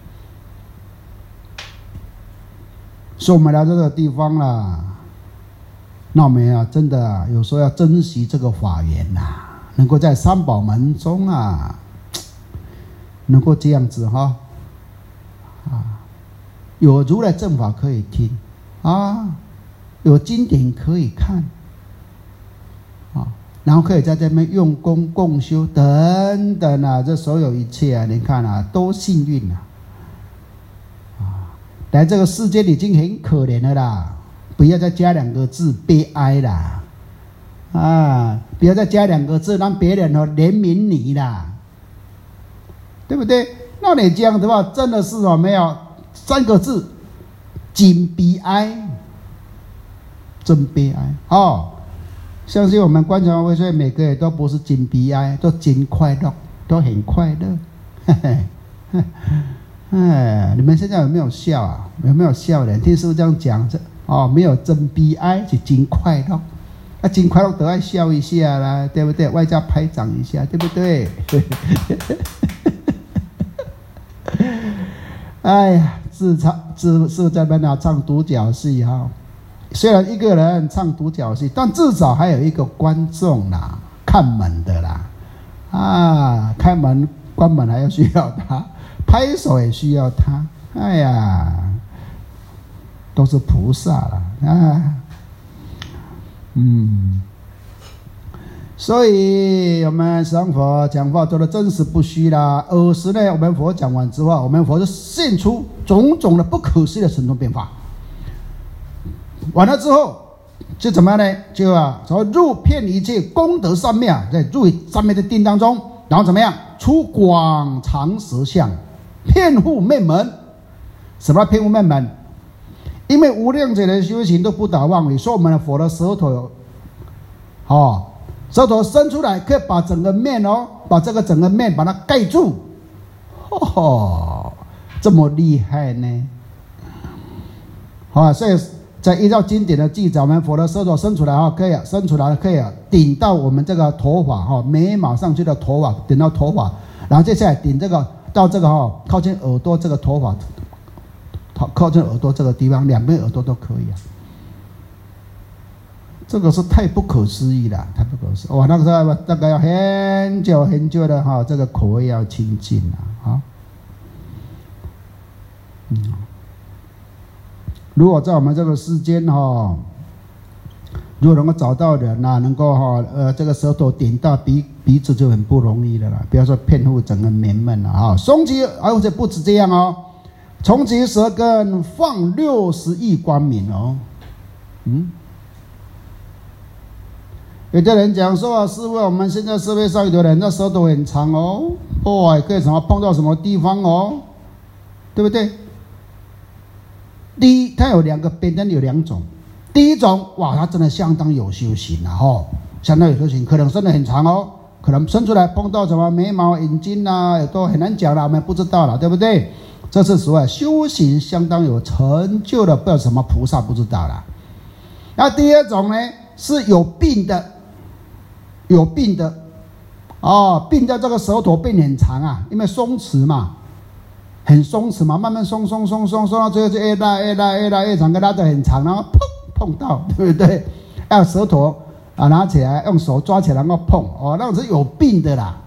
所以我们来这个地方啦，那我们啊，真的、啊、有时候要珍惜这个法缘呐、啊，能够在三宝门中啊，能够这样子哈、哦，啊，有如来正法可以听啊，有经典可以看啊。然后可以在这边用功共修等等啊，这所有一切啊，你看啊，都幸运了啊！来这个世界已经很可怜了啦，不要再加两个字悲哀啦啊！不要再加两个字让别人哦怜悯你啦，对不对？那你这样的话，真的是哦没有三个字，真悲哀，真悲哀哦！相信我们观察会，所以每个人都不是真悲哀，都真快乐，都很快乐。嘿嘿，哎，你们现在有没有笑啊？有没有笑的？听师父这样讲，哦，没有真悲哀，是真快乐。啊，真快乐都要笑一下啦，对不对？外加拍掌一下，对不对？哎呀，自唱自是在那边唱独角戏哈。虽然一个人唱独角戏，但至少还有一个观众啦，看门的啦，啊，开门关门还要需要他，拍手也需要他，哎呀，都是菩萨了啊，嗯， 所以我们十方佛讲话做的真实不虚啦。尔时呢，我们佛讲完之后，我们佛就现出种种的不可思议的神通变化。完了之后，就怎么样呢？就啊，说入遍一切功德三昧啊，在入三昧的定当中，然后怎么样？出广长舌相，遍覆面门。什么遍覆面门？因为无量者的修行都不达妄为，说我们的佛的舌头有，哦。舌头伸出来，可以把整个面哦，把这个整个面把它盖住，哦，这么厉害呢！好，所以在依照经典的记载，我们佛的舌头伸出来啊，可以伸出来，可以顶到我们这个头发哈，眉毛上去的头发，顶到头发，然后接下来顶这个到这个哈，靠近耳朵这个头发，靠靠近耳朵这个地方，两边耳朵都可以啊。这个是太不可思议了，太不可思议！哇，那个时候大概要很久很久的哈，这个口味要清净了啊。嗯，如果在我们这个世间哈，如果能够找到人呐、啊，能够哈呃这个舌头顶到鼻鼻子就很不容易的了，不要说遍覆整个面门了啊。松极而且不止这样哦，从其舌根放六十亿光明哦，嗯。有的人讲说啊，师父，我们现在社会上有的人的舌头很长哦，哦，可以什么碰到什么地方哦，对不对？第一，它有两个边端有两种，第一种哇，他真的相当有修行啊，吼，相当有修行，可能伸得很长哦，可能伸出来碰到什么眉毛、眼睛啊，也都很难讲了，我们不知道了，对不对？这是所谓修行相当有成就的，不知道什么菩萨不知道了。那第二种呢，是有病的。有病的，哦，病在这个舌头变很长啊，因为松弛嘛，很松弛嘛，慢慢松松松松松到最后就越拉越拉越拉越长，跟拉得很长，然后碰碰到，对不对？要舌头啊拿起来，用手抓起来，然后碰，哦，那是有病的啦。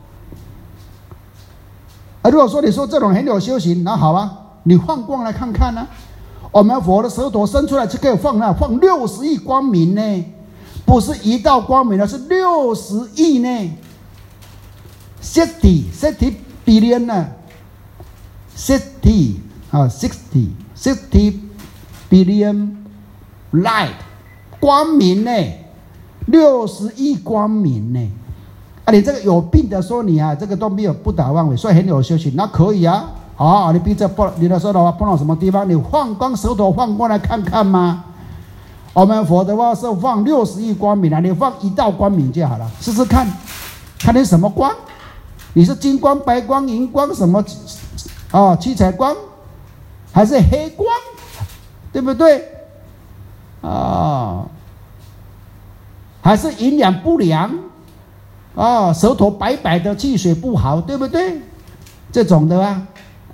啊，如果说你说这种很有修行，那好啊，你放光来看看呢、啊，我们佛的舌头伸出来就可以放那放六十亿光明呢。不是一道光明了，是六十亿呢 ，sixty sixty billion 呢 ，sixty 啊 sixty sixty billion light 光明呢，六十亿光明呢。啊，你这个有病的说你啊，这个都没有不达妄为，所以很有修行，那可以啊。啊，你比这不，你的舌头碰到什么地方，你放光舌头放过来看看吗？我们佛的话是放六十亿光明啊，你放一道光明就好了，试试看，看你什么光？你是金光、白光、银光什么？哦，七彩光，还是黑光？对不对？啊、哦，还是营养不良？啊、哦，舌头白白的，气血不好，对不对？这种的啊，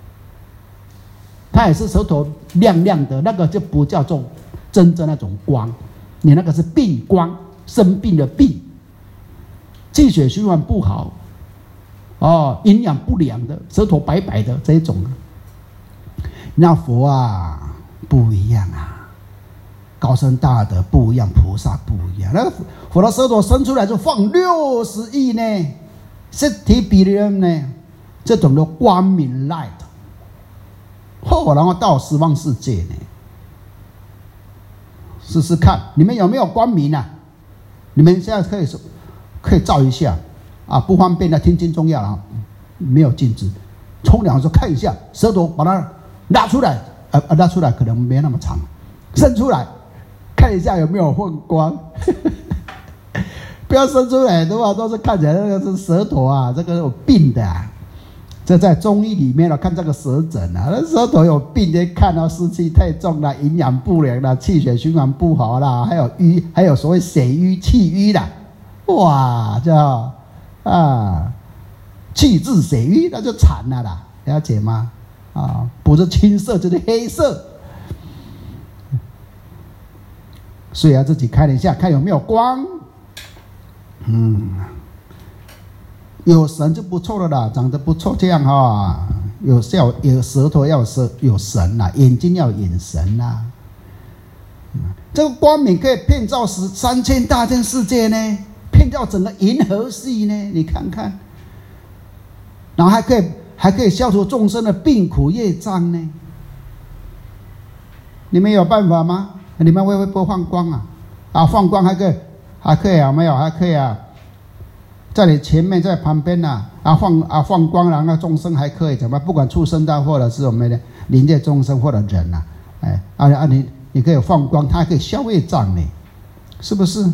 它也是舌头亮亮的，那个就不叫做真正那种光，你那个是病光，生病的病，气血循环不好，哦，营养不良的，舌头白白的这一种。那佛啊不一样啊，高僧大德不一样，菩萨不一样。那佛的舌头伸出来就放六十亿呢，sixty billion呢，这种的光明 light， 哦，然后到十方世界呢。试试看，你们有没有光明啊？你们现在可以可以照一下啊，不方便的听经中药啊，没有镜子，冲凉的时候看一下，舌头把它拉出来，呃、啊，拉出来可能没那么长，伸出来看一下有没有混光，不要伸出来的话都是看起来那个是舌头啊，这个有病的啊。这在中医里面了，看这个舌诊啊，那舌头有病的看到湿气太重了，营养不良了，气血循环不好啦，还有瘀，还有所谓血瘀、气瘀的，哇，叫啊气滞血瘀，那就惨了啦，了解吗？啊，不是青色就是黑色，所以要自己看一下，看有没有光，嗯。有神就不错了啦，长得不错这样哈、哦，有笑有舌头要有舌有神呐、啊，眼睛要有眼神呐、啊嗯。这个光明可以遍照十三千大千世界呢， 骗掉整个银河系呢？你看看，然后还可以还可以消除众生的病苦业障呢？你们有办法吗？你们会不会不放光啊？啊，放光还可以，还可以啊？没有，还可以啊？在你前面，在旁边呐、啊，啊放啊放光，然后众生还可以怎么？不管畜生道或者是我们的灵界众生或者人呐、啊，哎啊啊你你可以放光，它还可以消业障呢，是不是？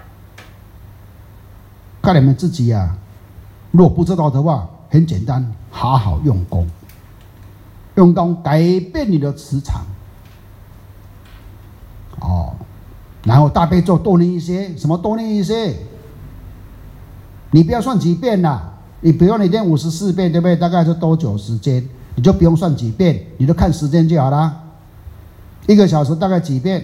看你们自己啊，如果不知道的话，很简单，好好用功，用功改变你的磁场，哦，然后大悲咒多念一些，什么多念一些？你不要算几遍啦，你比如你念五十四遍，对不对？大概是多久时间？你就不用算几遍，你就看时间就好啦。一个小时大概几遍？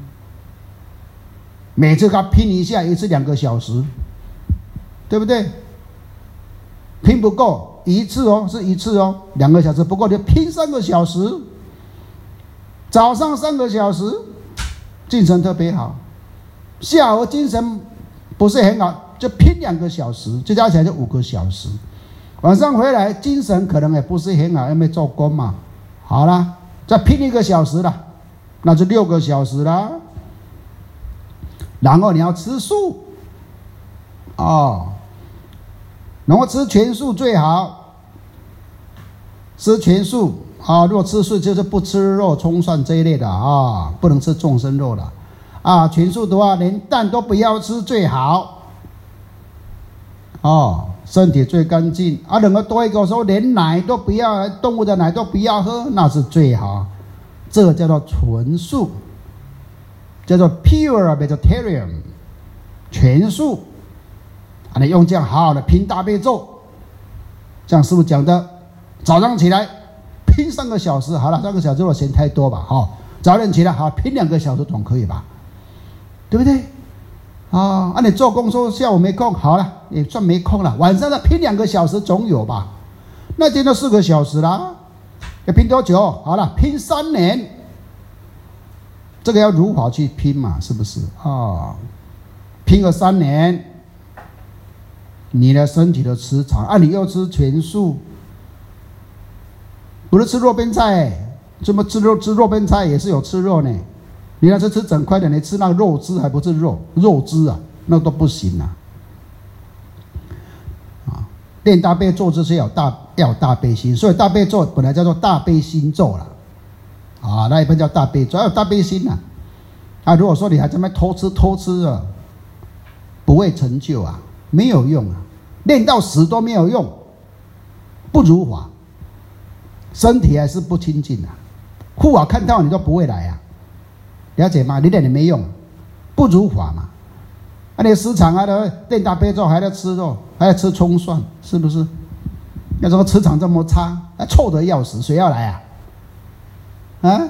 每次他拼一下，一次两个小时。对不对？拼不够一次哦，是一次哦，两个小时不够就拼三个小时。早上三个小时，精神特别好；下午精神不是很好，就拼两个小时，就加起来就五个小时。晚上回来精神可能也不是很好，因为做工嘛。好了，再拼一个小时了，那就六个小时了。然后你要吃素，哦。然后吃全素最好，吃全素啊！如果吃素就是不吃肉、葱蒜这一类的啊，不能吃众生肉了啊。全素的话，连蛋都不要吃最好哦，身体最干净啊。两个多一个说连奶都不要，动物的奶都不要喝，那是最好。这个叫做纯素，叫做 pure vegetarian， 全素。啊，你用这样好好的拼大悲咒，这样师父讲的，早上起来拼三个小时，好了，三个小时我嫌太多吧，哈、哦，早点起来好拼两个小时总可以吧，对不对？啊，啊你做工说下午没空，好了，也算没空了，晚上再拼两个小时总有吧？那天都四个小时了，要拼多久？好了，拼三年，这个要如法去拼嘛，是不是啊？拼个三年。你的身体的磁场啊，你又吃全素，不是吃肉边菜，怎么吃肉吃肉边菜也是有吃肉呢？你要是吃整块的，你吃那个肉汁还不是肉肉汁啊，那都不行啊！啊，练大悲咒就是要大要有大悲心，所以大悲咒本来叫做大悲心咒了，啊，那一般叫大悲咒，要有大悲心啊！啊，如果说你还在那偷吃偷吃啊，不会成就啊。没有用啊，练到死都没有用，不如法，身体还是不清净啊。护法看到你都不会来啊，了解吗？你练也没用，不如法嘛。啊，你时常还在练大悲咒，还在吃肉，还在吃葱蒜，是不是？那时候磁场这么差，啊，臭得要死，谁要来啊？啊，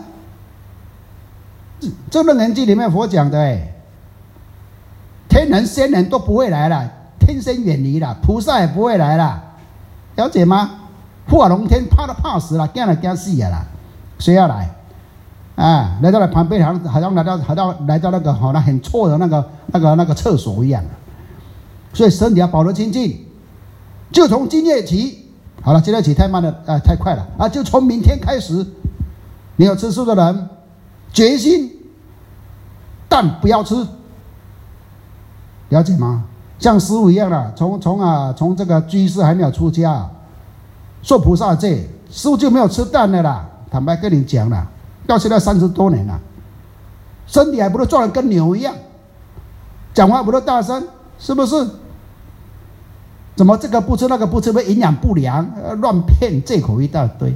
这个人记里面佛讲的哎，天人仙人都不会来了。天生远离了，菩萨也不会来了，了解吗？护法龙天怕都怕死了，惊了惊死了啦，谁要来？啊，来到了旁边，好像好像来到好像来到那个好像很臭的那个那个那个厕所一样。所以身体要保持清净，就从今夜起，好了，今天起太慢了，啊、呃，太快了啊，就从明天开始，你有吃素的人，决心蛋不要吃，了解吗？像师父一样的，从从啊从这个居士还没有出家，受菩萨戒，师父就没有吃蛋的啦。坦白跟你讲了，到现在三十多年了，身体还不是壮得跟牛一样，讲话不是大声，是不是？怎么这个不吃那个不吃，会营养不良，乱骗借口一大堆。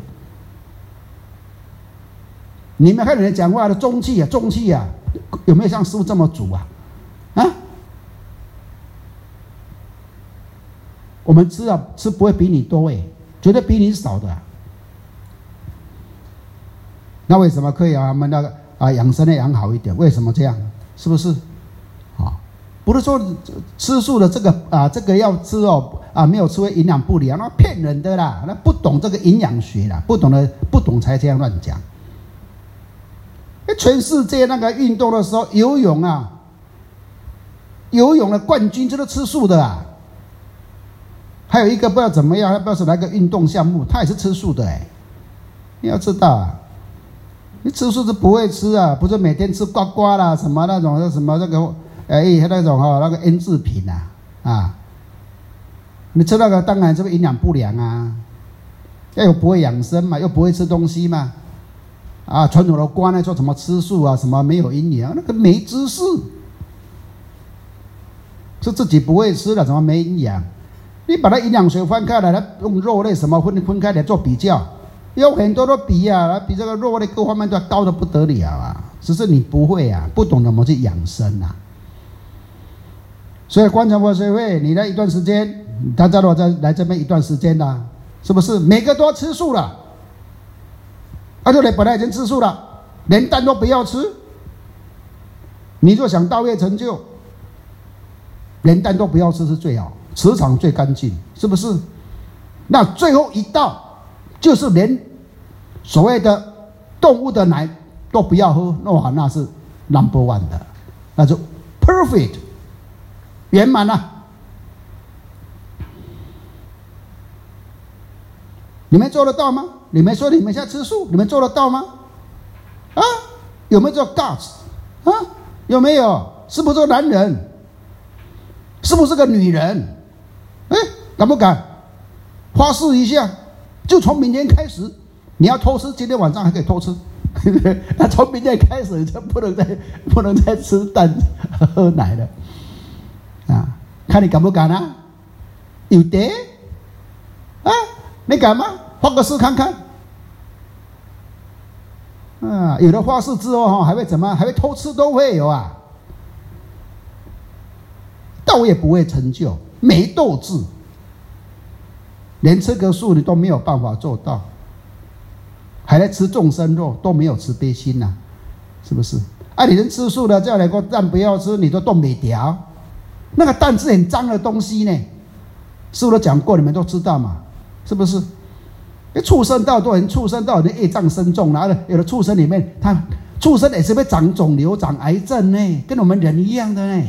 你们看人讲话的中气啊，中气啊，有没有像师父这么足啊？啊？我们吃啊吃不会比你多诶，绝对比你少的、啊。那为什么可以啊？我们那个啊养生的养好一点？为什么这样？是不是？啊，不是说吃素的这个啊这个要吃哦啊没有吃会营养不良，那骗人的啦，那不懂这个营养学啦，不懂的不懂才这样乱讲。全世界那个运动的时候，游泳啊。 游泳的冠军就是吃素的啊。还有一个不知道怎么样，不知道是哪个运动项目，他也是吃素的哎。你要知道啊，你吃素是不会吃啊，不是每天吃瓜瓜啦，什么那种什么那个哎那种哈、哦、那个腌制品啊啊，你吃那个当然是不是营养不良啊？又不会养生嘛，又不会吃东西嘛，啊，传统的观念说什么吃素啊，什么没有营养，那个没知识，是自己不会吃的，怎么没营养？你把它营养学分开来，它用肉类什么分分开来做比较，有很多的比啊，比这个肉类各方面都高的不得了啊，只是你不会啊，不懂怎么去养生啊。所以观察佛学会，你来一段时间，大家如果在来这边一段时间啦，是不是每个都要吃素了？啊，对了，本来已经吃素了，连蛋都不要吃。你若想道业成就，连蛋都不要吃是最好，磁场最干净，是不是？那最后一道就是连所谓的动物的奶都不要喝，哇，那是 number one 的，那就 perfect 圆满了。你们做得到吗？你们说你们现在吃素，你们做得到吗？啊，有没有这 guts 啊？有没有？是不是个男人？是不是个女人？哎，敢不敢发誓一下？就从明天开始，你要偷吃，今天晚上还可以偷吃。那从明天开始就不能再不能再吃蛋喝奶了啊！看你敢不敢啊？有的啊，你敢吗？发个誓看看。啊，有的发誓之后哈，还会怎么？还会偷吃都会有啊。道也不会成就，没斗志，连吃个素你都没有办法做到，还来吃众生肉，都没有慈悲心呐、啊，是不是？啊，你人吃素的叫你个蛋不要吃，你都动没掉。那个蛋是很脏的东西呢，师父都讲过，你们都知道嘛，是不是？畜生道都很畜生道，的业障深重了。有的畜生里面，它畜生也是会长肿瘤、长癌症呢，跟我们人一样的呢。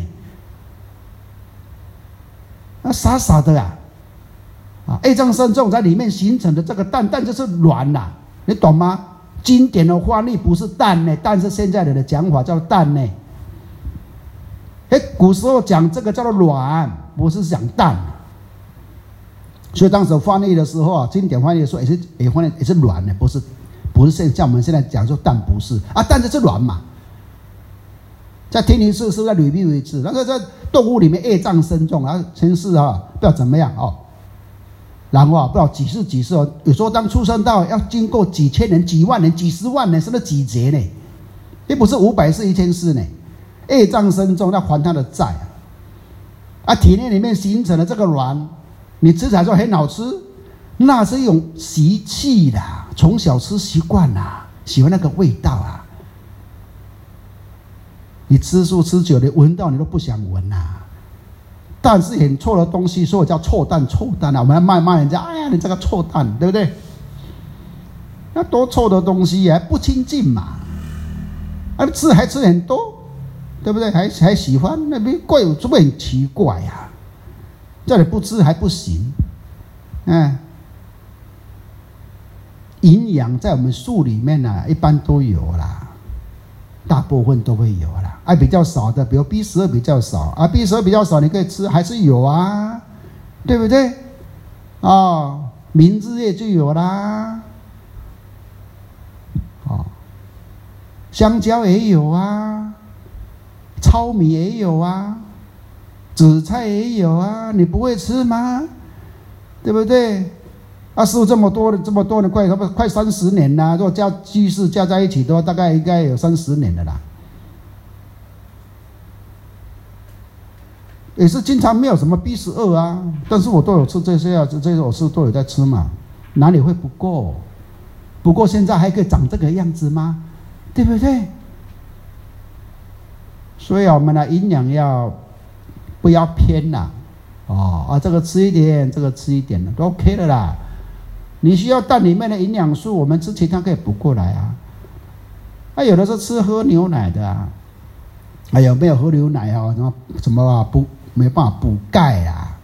那傻傻的啊，啊，业障深重在里面形成的这个蛋，蛋就是卵呐、啊，你懂吗？经典的翻译不是蛋呢，蛋是现在人的讲法叫蛋呢。哎，古时候讲这个叫做卵，不是讲蛋。所以当时翻译的时候啊，经典翻译的时候也是也翻译也是卵的，不是不是现像我们现在讲说蛋不是啊，蛋就是卵嘛。再听一次，是不是再捋一次？那个在动物里面业障深重啊，前世啊不知道怎么样哦，然后啊不知道几世几世哦，有时候当畜生道要经过几千年、几万年、几十万年，甚至几劫呢，也不是五百世、一千世呢，业障深重，要还他的债啊。啊，体内里面形成的这个卵。你吃起来说很好吃，那是一种习气啦，从小吃习惯啦，喜欢那个味道啊。你吃素吃久，你闻到你都不想闻呐、啊。蛋是很臭的东西，所以叫臭蛋，臭蛋啊！我们要骂骂人家，哎呀，你这个臭蛋，对不对？那多臭的东西还不清净嘛，啊，吃还吃很多，对不对？还还喜欢，那边怪有这么很奇怪呀、啊。叫你不吃还不行，嗯，营养在我们树里面呢、啊，一般都有啦，大部分都会有啦。啊，比较少的，比如 B 十二 比较少啊 ，B 十二 比较少，你可以吃，还是有啊，对不对？哦，明日叶就有啦，哦，香蕉也有啊，糙米也有啊。紫菜也有啊，你不会吃吗？对不对？啊，师父这么多的这么多的快快三十年啦，如果加居士加在一起的话，大概应该有三十年了啦。也是经常没有什么 B 十二 啊，但是我都有吃这些啊，这些我是都有在吃嘛，哪里会不够？不过现在还可以长这个样子吗？对不对？所以啊，我们的营养要。不要偏啦，哦啊，这个吃一点，这个吃一点都 OK 的啦。你需要蛋里面的营养素，我们吃其他可以补过来啊。那、啊、有的是吃喝牛奶的啊， 还有没有喝牛奶啊？什么什么啊？补没办法补钙啊？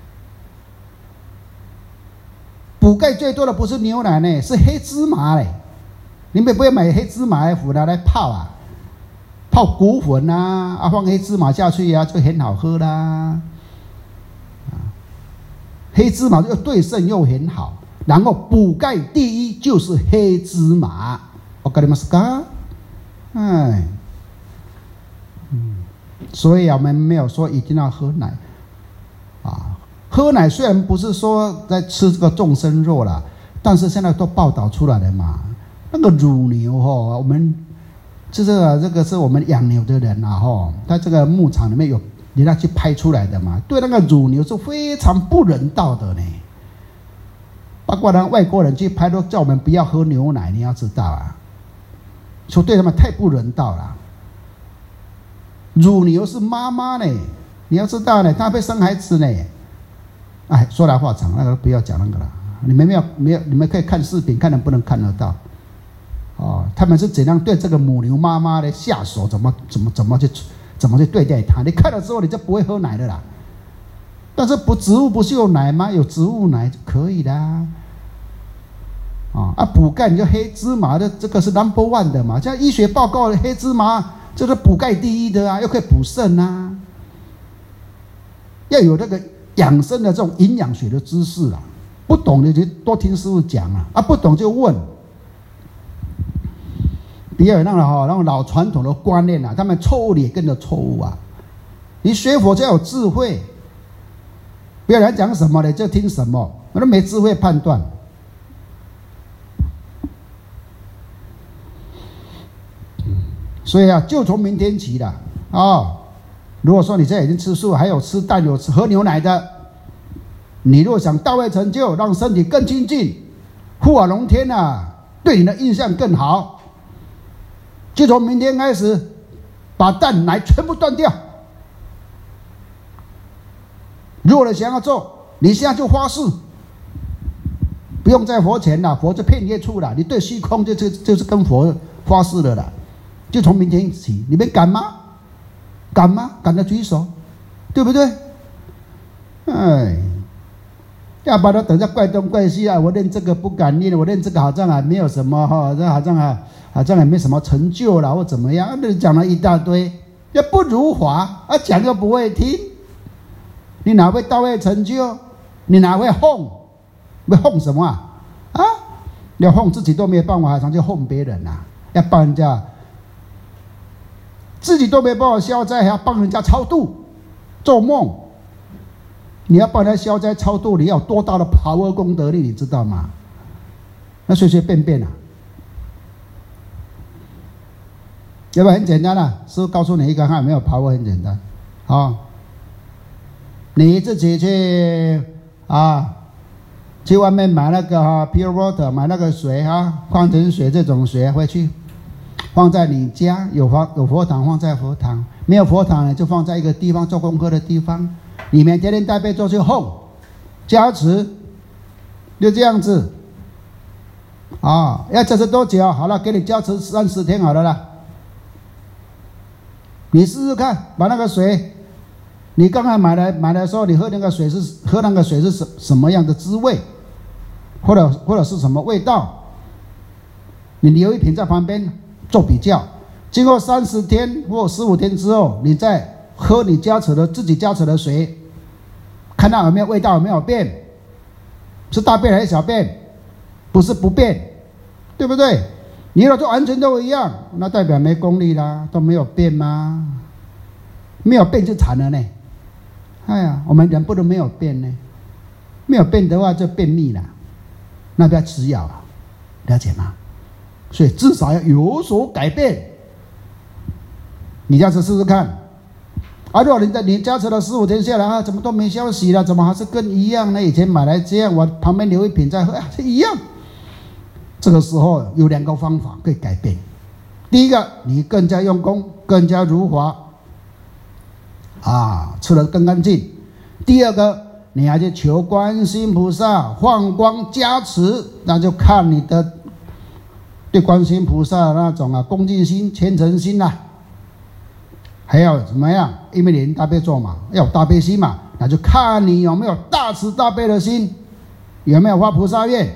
补钙最多的不是牛奶呢，是黑芝麻嘞。你们不要买黑芝麻回来来泡啊，泡骨粉啊，啊放黑芝麻下去啊，就很好喝啦。黑芝麻又对肾又很好，然后补钙第一就是黑芝麻。わかりますか？哎，嗯，所以啊，我们没有说一定要喝奶啊。喝奶虽然不是说在吃这个众生肉啦，但是现在都报道出来了嘛。那个乳牛哈，我们这个这个是我们养牛的人啊哈，他这个牧场里面有人家去拍出来的嘛，对那个乳牛是非常不人道的呢。包括人外国人去拍都叫我们不要喝牛奶，你要知道啊，说对他们太不人道了。乳牛是妈妈呢，你要知道呢，她会生孩子呢。哎，说来话长，那个不要讲那个了。你们没有没有，你们可以看视频，看能不能看得到。哦，他们是怎样对这个母牛妈妈的下手，怎么怎么怎么去怎么去对待它？你看了之后，你就不会喝奶的啦。但是不植物不是有奶吗？有植物奶就可以的啊。啊啊，补钙你就黑芝麻的，这个是 number one 的嘛。像医学报告的黑芝麻就是补钙第一的啊，又可以补肾啊。要有那个养生的这种营养学的知识啊，不懂的就多听师傅讲啊，啊不懂就问。不要有那种哈那种老传统的观念啊，他们错误的也跟着错误啊。你学佛就要有智慧，不要人讲什么的就听什么，我都没智慧判断。所以啊，就从明天起了啊、哦。如果说你现在已经吃素，还有吃蛋、有吃喝牛奶的，你若想到位成就，让身体更精进，护法龙天啊，对你的印象更好。就从明天开始，把蛋奶全部断掉。如果你想要做，你现在就发誓，不用在佛前了，佛就骗业处了。你对虚空就就就是跟佛发誓了啦。就从明天起，你们敢吗？敢吗？敢的举手，对不对？哎，要不然等下怪东怪西啊！我练这个不敢练，我练这个好像还没有什么哈，这好像啊。好像也没什么成就了，或怎么样，那讲了一大堆，也不如法，啊讲又不会听，你哪会到位成就？你哪会哄？会哄什么啊？啊，要哄自己都没有办法，还想去哄别人啊？要帮人家，自己都没办法消灾，还要帮人家超度，做梦。你要帮人家消灾超度，你要有多大的power功德力，你知道吗？那随随便便啊。要不然很简单啊，师父告诉你一个，看有没有power，很简单，啊、哦，你自己去啊，去外面买那个哈、啊、pure water， 买那个水啊，矿泉水这种水回去，放在你家有佛有佛堂放在佛堂，没有佛堂呢就放在一个地方做功课的地方，里面天天带被做去哄加持，就这样子，啊，要加持多久？好了，给你加持三十天好了啦。你试试看，把那个水，你刚才买来买的时候，你喝那个水是喝那个水是什什么样的滋味，或者或者是什么味道？你留一瓶在旁边做比较，经过三十天或十五天之后，你再喝你加持的自己加持的水，看它有没有味道，有没有变，是大便还是小便？不是不变，对不对？你若都完全都一样，那代表没功力啦，都没有变吗？没有变就惨了呢。哎呀，我们人不能没有变呢，没有变的话就便秘了，那不要吃药啊，了解吗？所以至少要有所改变。你下次试试看。啊，如果你在你加持了十五天下来啊，怎么都没消息了？怎么还是跟一样呢？以前买来这样，我旁边留一瓶再喝，啊，是一样。这个时候有两个方法可以改变。第一个，你更加用功，更加如法，啊，吃得更干净。第二个，你还去求观世音菩萨放光加持，那就看你的对观世音菩萨那种啊恭敬心、虔诚心啦、啊。 还要怎么样？因为念大悲咒嘛，要有大悲心嘛，那就看你有没有大慈大悲的心，有没有发菩萨愿，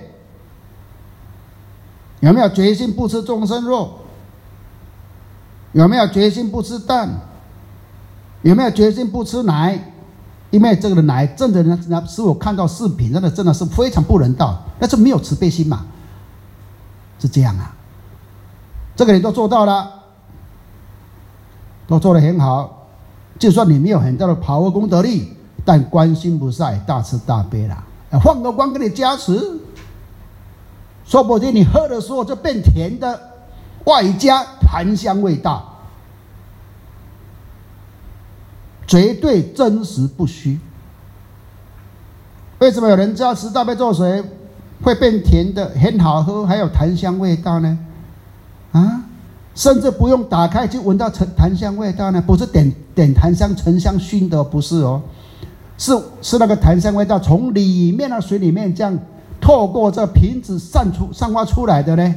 有没有决心不吃众生肉，有没有决心不吃蛋，有没有决心不吃奶？因为这个的奶真的呢，使我看到视频，真的真的是非常不人道，但是没有慈悲心嘛，是这样啊。这个你都做到了，都做得很好。就算你没有很大的把握功德力，但观世音菩萨大慈大悲啦，放个光给你加持，说不定你喝的时候就变甜的，外加檀香味道。绝对真实不虚。为什么有人加持大悲咒水会变甜的，很好喝，还有檀香味道呢？啊，甚至不用打开就闻到檀香味道呢？不是点点檀香沉香熏的，不是哦，是是那个檀香味道从里面的水里面这样透过这瓶子散出散发出来的呢。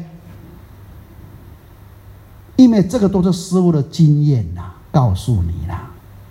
因为这个都是师父的经验呐、啊，告诉你啦。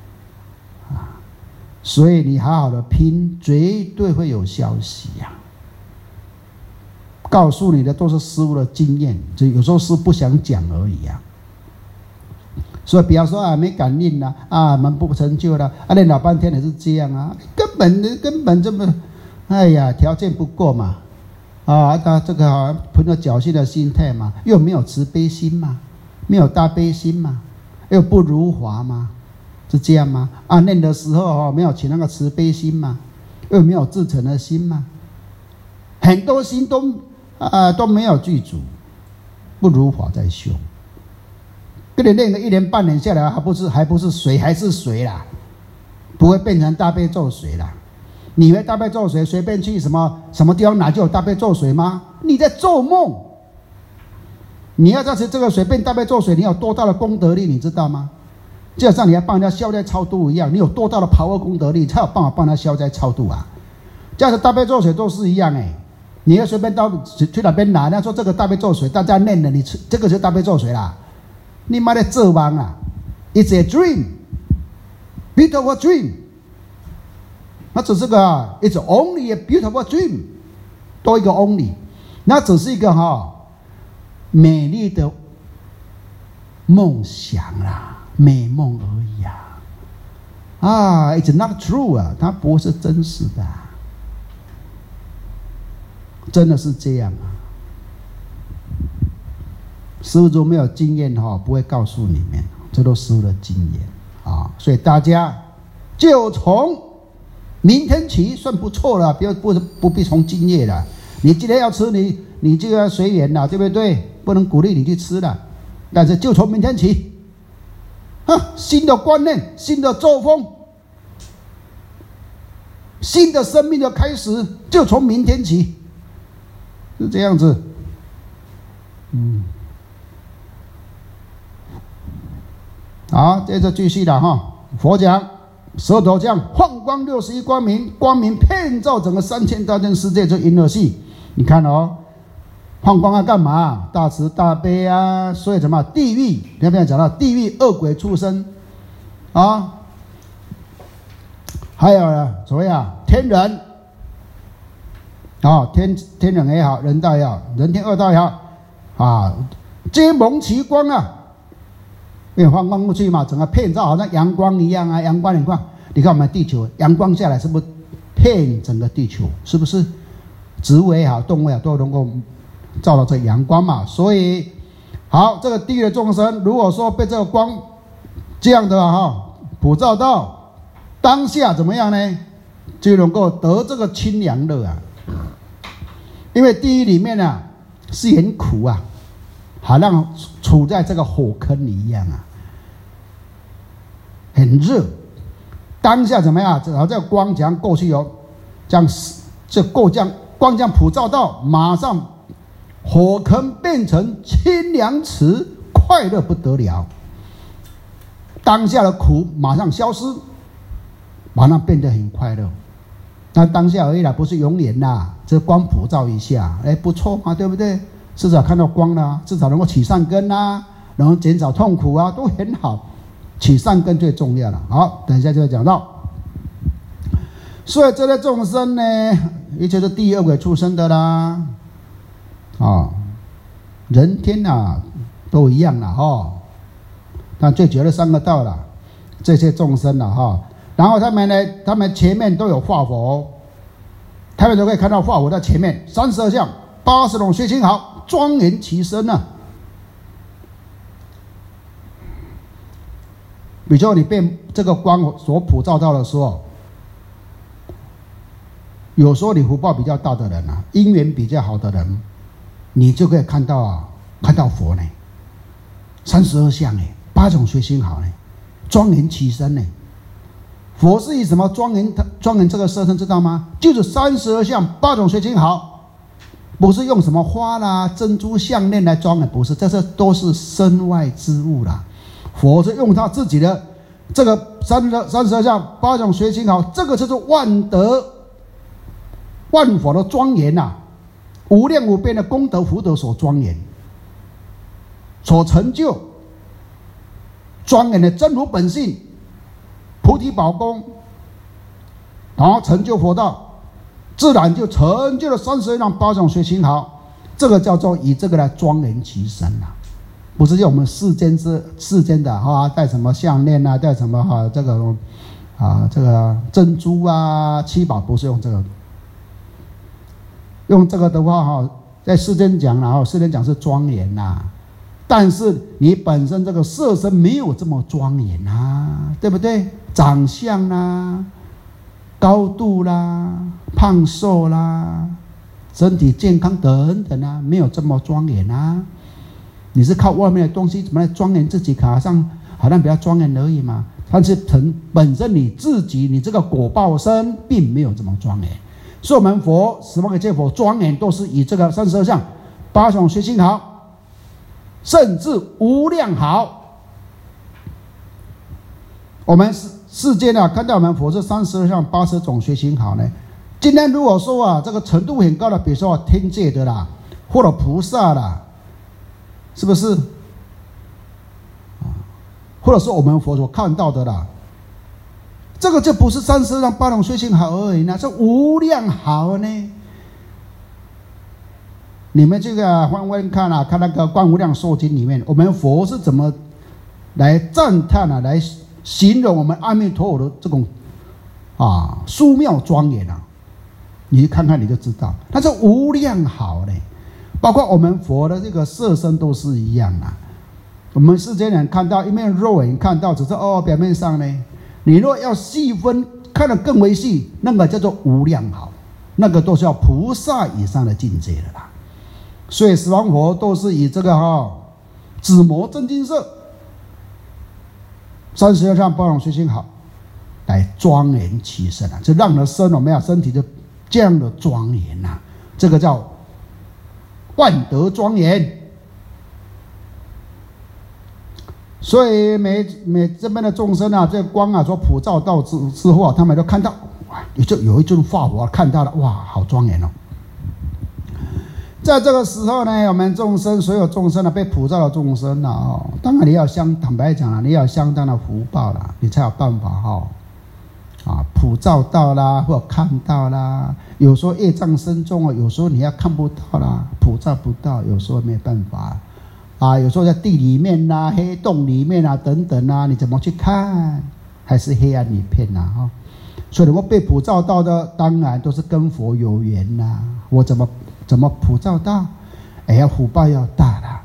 所以你好好的拼，绝对会有消息呀、啊！告诉你的都是师父的经验，这有时候是不想讲而已啊。所以不要说啊没感应啦，啊门不成就啦，啊练老半天也是这样啊，根本根本这么，哎呀条件不够嘛，啊他这个好像存着侥幸的心态嘛，又没有慈悲心嘛，没有大悲心嘛，又不如法嘛。是这样吗？啊，念的时候哦，没有起那个慈悲心嘛，又没有至诚的心嘛，很多心都啊、呃、都没有具足，不如法在修。跟你练个一年半年下来，还不是还不是水，还是水啦，不会变成大悲咒水啦。你以为大悲咒水随便去什么什么地方拿就有大悲咒水吗？你在做梦！你要是这个水变大悲咒水，你有多大的功德力，你知道吗？就好像你要帮人家消灾超度一样，你有多大的把握功德力，才有办法帮他消灾超度啊！这样的大悲咒水都是一样哎，你要随便到去哪边拿，人家说这个大悲咒水，大家念了，你吃这个就是大悲咒水啦，你妈的做梦啊 ！It's a dream, beautiful dream。那只是个 ，It's only a beautiful dream， 多一个 only， 那只是一个哈、哦、美丽的梦想啦。美梦而已啊！啊 ，It's not true 啊，它不是真实的、啊，真的是这样啊！师父如果没有经验哈、哦，不会告诉你们，这都是师父的经验啊。所以大家就从明天起算不错了，不要不不必从今夜了。你今天要吃，你你就要随缘了，对不对？不能鼓励你去吃了，但是就从明天起。啊，新的观念，新的作风，新的生命的开始，就从明天起，是这样子。嗯，好，接着继续了哈。佛讲舌头这样放光六十一光明，光明遍照整个三千大千世界，这银河系，你看哦。放光要干嘛？大慈大悲啊！所以什么地狱？那边讲到地狱恶鬼畜生啊，还有呢，所谓啊天人啊，天天人也好，人道也好，人天二道也好啊，皆蒙其光啊！因为放光过去嘛，整个遍照好像阳光一样啊，阳光你看，你看我们地球阳光下来是不是遍整个地球？是不是？植物也好，动物也好，都能够照到这阳光嘛，所以好，这个地狱的众生，如果说被这个光这样的哈普照到，当下怎么样呢？就能够得这个清凉乐啊。因为地狱里面啊是很苦啊，好像处在这个火坑里一样啊，很热。当下怎么样？然后这个光这样过去哦，这样这过这样光这样普照到，马上。火坑变成清凉池，快乐不得了。当下的苦马上消失，马上变得很快乐。那当下而已啦，不是永远啦。这光普照一下，哎，不错嘛，对不对？至少看到光啦，至少能够起善根啦，然后减少痛苦啊，都很好。 起善根最重要了。好，等一下就会讲到。所以这类众生呢，也就是第二位出生的啦，啊，人天啊都一样了哈。但最主要的三个道了，这些众生了哈。然后他们呢，他们前面都有化佛，他们都可以看到化佛在前面，三十二相，八十种随形好，庄严其身啊。比如说你被这个光所普照到的时候，有时候你福报比较大的人啊，因缘比较好的人，你就可以看到啊，看到佛呢，三十二相呢，八种随形好呢，庄严其身呢。佛是以什么庄严庄严这个色身知道吗？就是三十二相八种随形好，不是用什么花啦、珍珠项链来装的，不是，这些都是身外之物啦。佛是用他自己的这个三十三十二相八种随形好，这个就是万德万佛的庄严呐、啊，无量无边的功德福德所庄严，所成就庄严的真如本性。菩提宝功，然后成就佛道，自然就成就了三十二相八种随形好。这个叫做以这个来庄严其身啊，不是用我们世间之世间的哈、啊，戴什么项链啊，戴什么哈、啊、这个啊这个珍珠啊七宝，不是用这个。用这个的话哈，在世间讲然后世间讲是庄严呐、啊。但是你本身这个色身没有这么庄严啊，对不对？长相啦、高度啦、胖瘦啦、身体健康等等啊，没有这么庄严啊。你是靠外面的东西怎么来庄严自己，好像好像比较庄严而已嘛。但是本身你自己，你这个果报身并没有这么庄严。所以我们佛十万个界佛庄严都是以这个三十二相八种随形好。甚至无量好，我们世世间啊，看到我们佛是三十二相八十种随形好呢。今天如果说啊，这个程度很高的，比如说天界的啦，或者菩萨啦，是不是？或者是我们佛所看到的啦，这个就不是三十二相八种随形好而已呢，是无量好呢。你们这个翻翻看啊，看那个《观无量寿经》里面，我们佛是怎么来赞叹啊，来形容我们阿弥陀佛的这种啊殊妙庄严啊，你看看你就知道，它是无量好嘞。包括我们佛的这个色身都是一样啊。我们世间人看到一面肉眼看到，只是哦表面上呢，你若要细分看得更为细，那个叫做无量好，那个都是要菩萨以上的境界的啦。所以十方佛都是以这个哈、哦、紫磨真金色三十二相八种随形好来庄严其身啊，就让人身有没有身体就这样的庄严呐、啊，这个叫万德庄严。所以每每这边的众生啊，这个光啊所普照到之之后啊，他们都看到哇，就有一尊化佛看到了，哇，好庄严哦。在这个时候呢，我们众生所有众生呢，被普照的众生呢、哦，当然你要相坦白讲了，你要相当的福报了，你才有办法哈、哦，啊，普照到啦，或者看到啦。有时候业障深重啊，有时候你要看不到啦，普照不到，有时候没办法啊。有时候在地里面啦、黑洞里面啊等等啊，你怎么去看？还是黑暗一片呐、啊、哈、哦。所以能够被普照到的，当然都是跟佛有缘呐、啊。我怎么？怎么普照到？哎呀，福报要大了。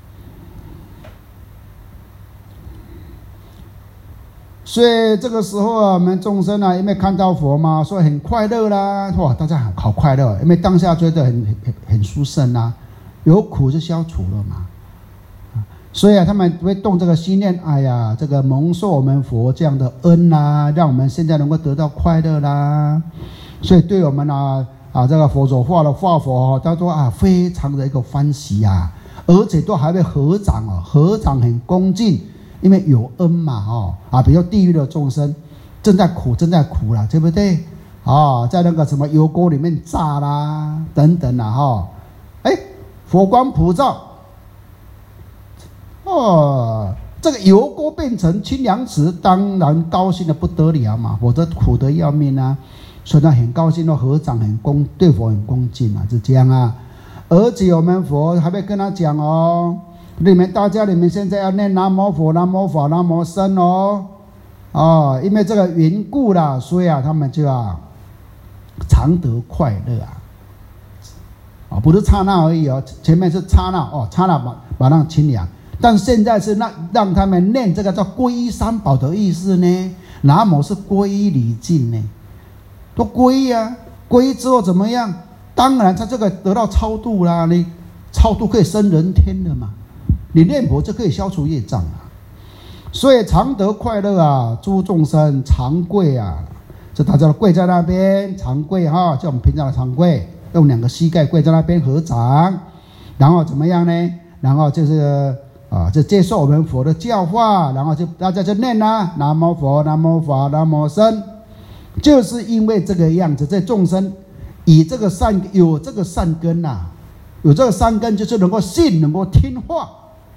所以这个时候啊，我们众生啊，因为看到佛嘛，所以很快乐啦。哇，大家好快乐，因为当下觉得很很很殊胜啊，有苦就消除了嘛。所以啊，他们会动这个心念，哎呀，这个蒙受我们佛这样的恩啦，让我们现在能够得到快乐啦。所以对我们啊。啊，这个佛所化的化佛他说啊，非常的一个欢喜啊，而且都还会合掌哦，合掌很恭敬，因为有恩嘛哦啊，比如地狱的众生正在苦，正在苦啦，对不对？啊，在那个什么油锅里面炸啦，等等啦哈，哎，佛光普照，哦， 这个油锅变成清凉池，当然高兴的不得了嘛，否则苦得要命啊。所以他很高兴，合掌很恭，对佛很恭敬啊，是这样啊。而且我们佛还会跟他讲哦，你们大家你们现在要念南无佛、南无法、南无僧哦，哦，因为这个缘故啦，所以啊，他们就啊常得快乐啊。啊，不是刹那而已哦，前面是刹那哦，刹那把把那清凉，但现在是让让他们念这个叫皈依三宝的意思呢。南无是皈依礼敬呢。都皈依啊，皈依之后怎么样？当然他这个得到超度啦，你超度可以升人天的嘛，你念佛就可以消除业障啊。所以常得快乐啊，诸众生常跪啊，这大家跪在那边常跪哈，像我们平常的常跪，用两个膝盖跪在那边合掌，然后怎么样呢？然后就是啊，就接受我们佛的教化，然后就大家就念啊，南无佛、南无法、南无僧。就是因为这个样子，这众生以这个善有这个善根呐、啊，有这个善根，就是能够信，能够听话。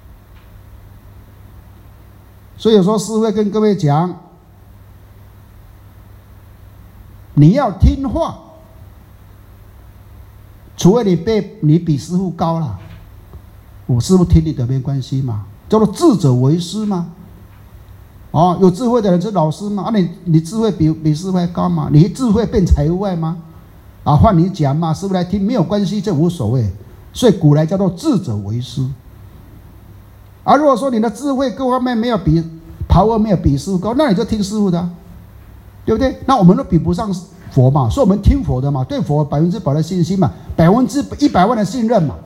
所以有时候师父会跟各位讲，你要听话，除非你被你比师父高了，我师父听你的没关系嘛，叫做智者为师嘛。哦，有智慧的人是老师吗？啊你，你智慧比比师傅高吗？你智慧变财外吗？啊，换你讲嘛，师傅来听没有关系，这无所谓。所以古来叫做智者为师。而、啊、如果说你的智慧各方面没有比power没有比师傅高，那你就听师傅的、啊，对不对？那我们都比不上佛嘛，所以我们听佛的嘛，对佛百分之百的信心嘛，百分之一百万的信任嘛。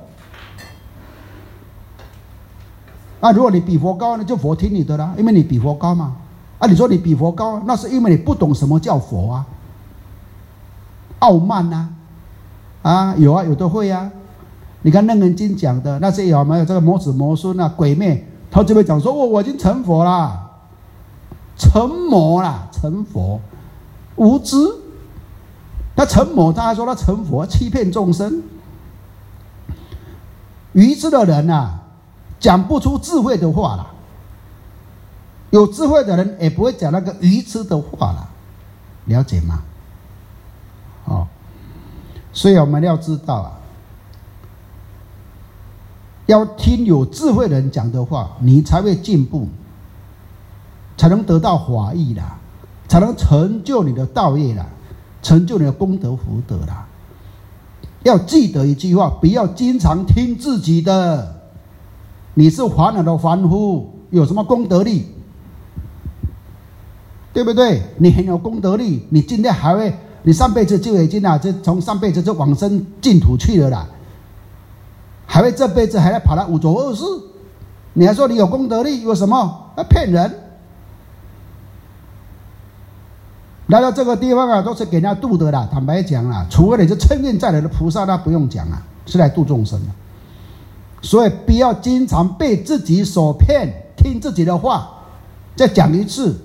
啊，如果你比佛高，那就佛听你的啦，因为你比佛高嘛。啊，你说你比佛高，那是因为你不懂什么叫佛啊，傲慢呐、啊，啊，有啊，有的会啊。你看《楞严经》讲的那些有没有这个魔子魔孙啊、鬼魅，他就会讲说：“哦，我已经成佛啦，成魔啦，成佛，无知。”他成魔，他还说他成佛，欺骗众生。愚痴的人啊，讲不出智慧的话啦，有智慧的人也不会讲那个愚痴的话啦，了解吗？哦，所以我们要知道啊，要听有智慧的人讲的话，你才会进步，才能得到法益啦，才能成就你的道业啦，成就你的功德福德啦。要记得一句话，不要经常听自己的。你是烦恼的凡夫，有什么功德力？对不对？你很有功德力，你今天还会，你上辈子就已经啊，就从上辈子就往生净土去了啦，还会这辈子还要跑来五浊恶世，你还说你有功德力，有什么？那骗人！来到这个地方啊，都是给人家度的啦。坦白讲啦，除非你是称运再来的菩萨，那不用讲啊，是来度众生的。所以不要经常被自己所骗，听自己的话。再讲一次，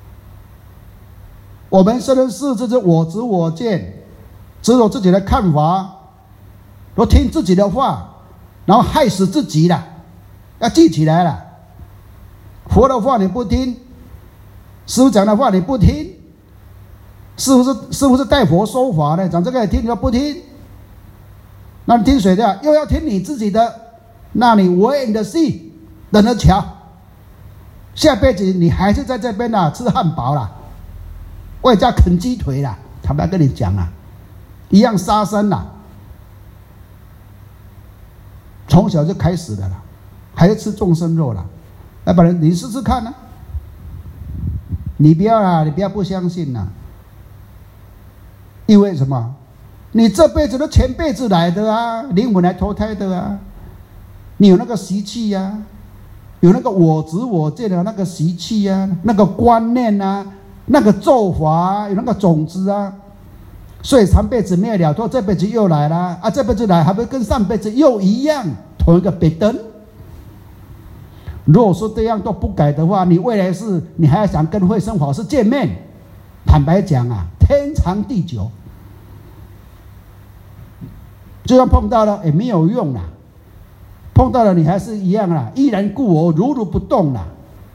我们生的事就是我执我见，只有自己的看法，都听自己的话，然后害死自己了。要记起来了，佛的话你不听，师父讲的话你不听，是不是是不是带佛说法呢？讲这个也听，你又不听，那你听谁的？又要听你自己的。那你 wait and see， 等着瞧，下辈子你还是在这边啊吃汉堡啦，外加啃鸡腿啦，坦白跟你讲啊，一样杀生啦，从小就开始的啦，还要吃众生肉啦，要不然你试试看啊，你不要啦，你不要不相信啦，因为什么？你这辈子都前辈子来的啊，灵魂来投胎的啊。你有那个习气呀、啊，有那个我执我见的那个习气呀、啊，那个观念啊，那个做法、啊，有那个种子啊，所以上辈子灭了，这辈子又来了啊，这辈子来还不跟上辈子又一样，同一个别灯。如果说这样都不改的话，你未来是你还要想跟慧生法师见面，坦白讲啊，天长地久，就算碰到了也没有用啦。碰到了你还是一样啦，依然故我，如如不动啦。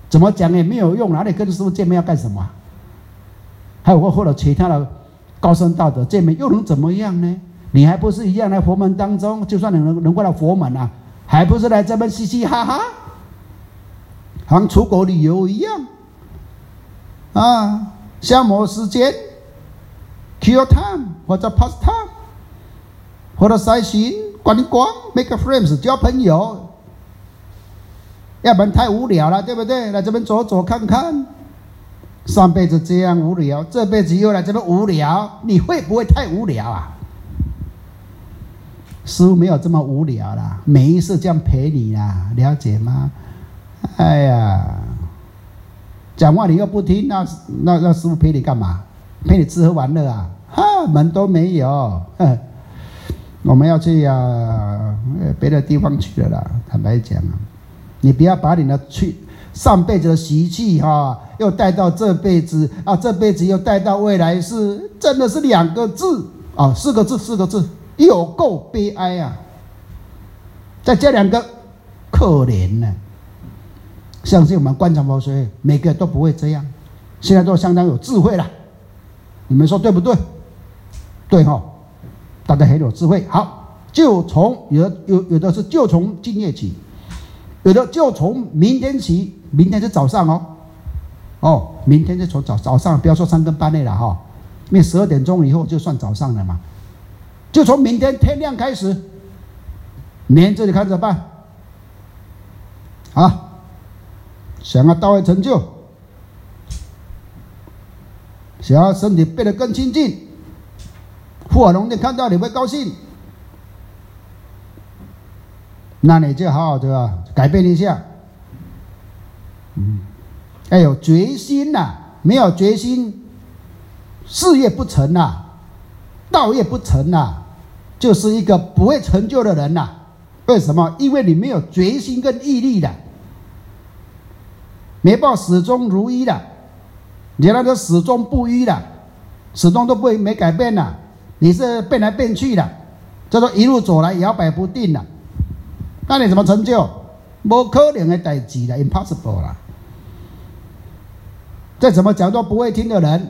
怎么讲也没有用，哪里跟师父见面要干什么、啊？还有或者其他的高僧大德见面又能怎么样呢？你还不是一样来佛门当中？就算你能能过来佛门啊，还不是来这边嘻嘻哈哈，好像出国旅游一样啊，消磨时间 ，kill time 或者 pass time， 或者筛寻观光 ，make friends 交朋友，要不然太无聊了，对不对？来这边走走看看。上辈子这样无聊，这辈子又来这边无聊，你会不会太无聊啊？师父没有这么无聊啦，每一次这样陪你啦，了解吗？哎呀，讲话你又不听，那那那师父陪你干嘛？陪你吃喝玩乐啊？哈，门都没有。呵，我们要去啊，别的地方去了啦。坦白讲啊，你不要把你的去上辈子的习气哈、啊，又带到这辈子啊，这辈子又带到未来世，真的是两个字啊，四个字，四个字，有够悲哀啊！再加两个，可怜呢、啊。相信我们观察佛学，每个都不会这样，现在都相当有智慧了。你们说对不对？对哈、哦，大家很有智慧。好，就从有的有有的是就从今夜起，有的就从明天起。明天是早上哦，哦，明天就从早早上，不要说三更半夜了哈、哦，因为十二点钟以后就算早上了嘛。就从明天天亮开始，明天这里看着办。啊，想要到位成就，想要身体变得更清净，富尔龙你看到你会高兴，那你就好好的、啊、改变一下。嗯，要有决心呐、啊，没有决心，事业不成呐、啊，道业不成呐、啊，就是一个不会成就的人呐、啊。为什么？因为你没有决心跟毅力的，没办法始终如一的，你那个始终不一的，始终都不会没改变的，你是变来变去的，叫做一路走来摇摆不定的，那你怎么成就？不可能的代志啦 ，impossible 啦。再怎么讲都不会听的人，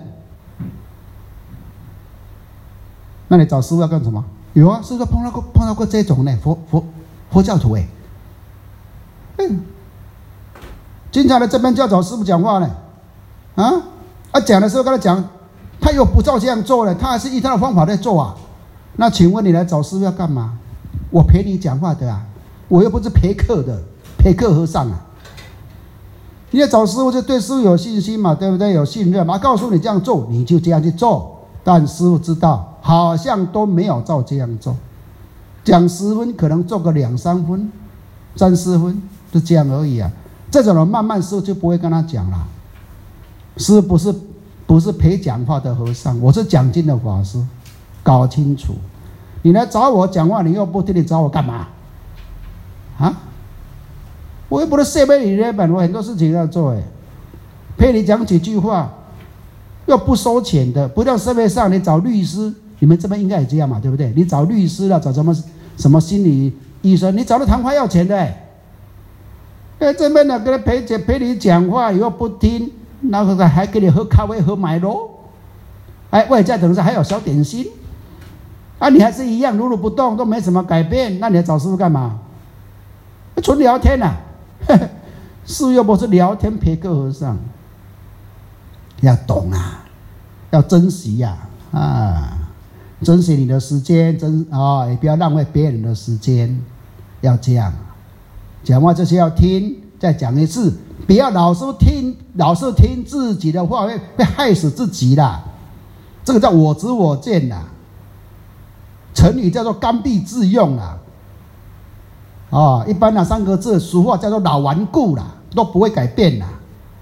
那你找师父要干什么？有啊，师父碰到过碰到过这种呢，佛佛佛教徒哎，嗯，经常来这边就要找师父讲话呢，啊啊讲的时候跟他讲，他又不照这样做了，他还是依他的方法在做啊。那请问你来找师父要干嘛？我陪你讲话的啊，我又不是陪客的，陪客和尚啊。你要找师父就对师父有信心嘛，对不对？有信任嘛，告诉你这样做，你就这样去做。但师父知道，好像都没有照这样做。讲十分，可能做个两三分、三四分，就这样而已啊。这种人慢慢师父就不会跟他讲了。师父不是不是陪讲话的和尚，我是讲经的法师，搞清楚。你来找我讲话，你又不听，你找我干嘛？啊？我又不是 seven eleven， 我很多事情要做哎，陪你讲几句话，又不收钱的，不像社会上你找律师，你们这边应该也这样嘛，对不对？你找律师了，找什么什么心理医生，你找他谈话要钱的哎，哎这边呢跟他陪陪你讲话，又不听，然后还给你喝咖啡喝买咯，哎外加等下还有小点心，啊你还是一样如如不动，都没什么改变，那你要找师父干嘛？纯聊天啊。是又不是聊天陪客和尚，要懂啊，要珍惜呀 啊, 啊，珍惜你的时间，珍啊、哦，也不要浪费别人的时间，要这样。讲话就是要听，再讲一次，不要老是听，老是听自己的话，会会害死自己的。这个叫我执我见呐，成语叫做刚愎自用啦。啊、哦，一般呢、啊、三个字，俗话叫做老顽固啦，都不会改变啦。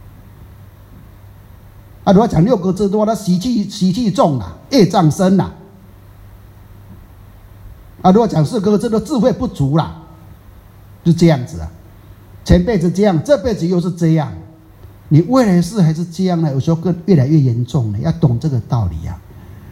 啊，如果讲六个字的话，他习气习气重啦，业障深啦。啊，如果讲四个字的智慧不足啦，就这样子啊。前辈子这样，这辈子又是这样，你未来世还是这样呢？有时候更越来越严重了，要懂这个道理啊，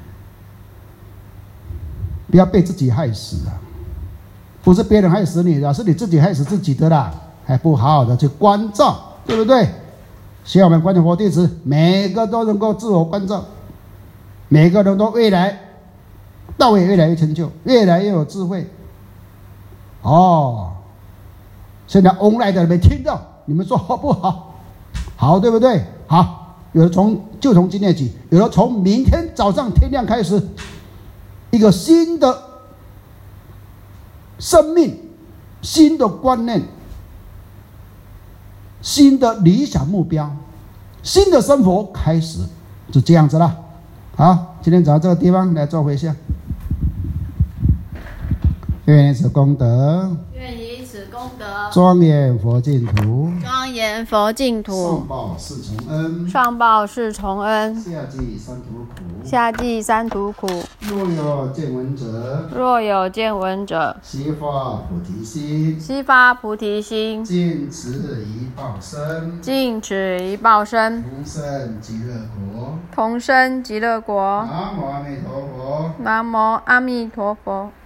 不要被自己害死啊。不是别人害死你的，是你自己害死自己的啦，还不好好的去关照，对不对？ 希望我们观世佛弟子每个都能够自我关照，每个人都未来道位越来越成就，越来越有智慧。哦，现在 online 的人没听到，你们说好不好？好，对不对？好，有的从就从今天起，有的从明天早上天亮开始，一个新的生命、新的观念、新的理想目标、新的生活开始，就这样子了。好，今天找到这个地方来做回向，愿以此功德， 愿以此功德庄严佛净土， 庄严佛净土， 上报四重恩， 上报四重恩， 下济三途苦。 下济三途苦。 若有见闻者， 若有见闻者， 悉发菩提心， 悉发菩提心， 尽此一报身， 尽此一报身， 同生极乐国。 同生极乐国。 南无阿弥陀佛。 南无阿弥陀佛。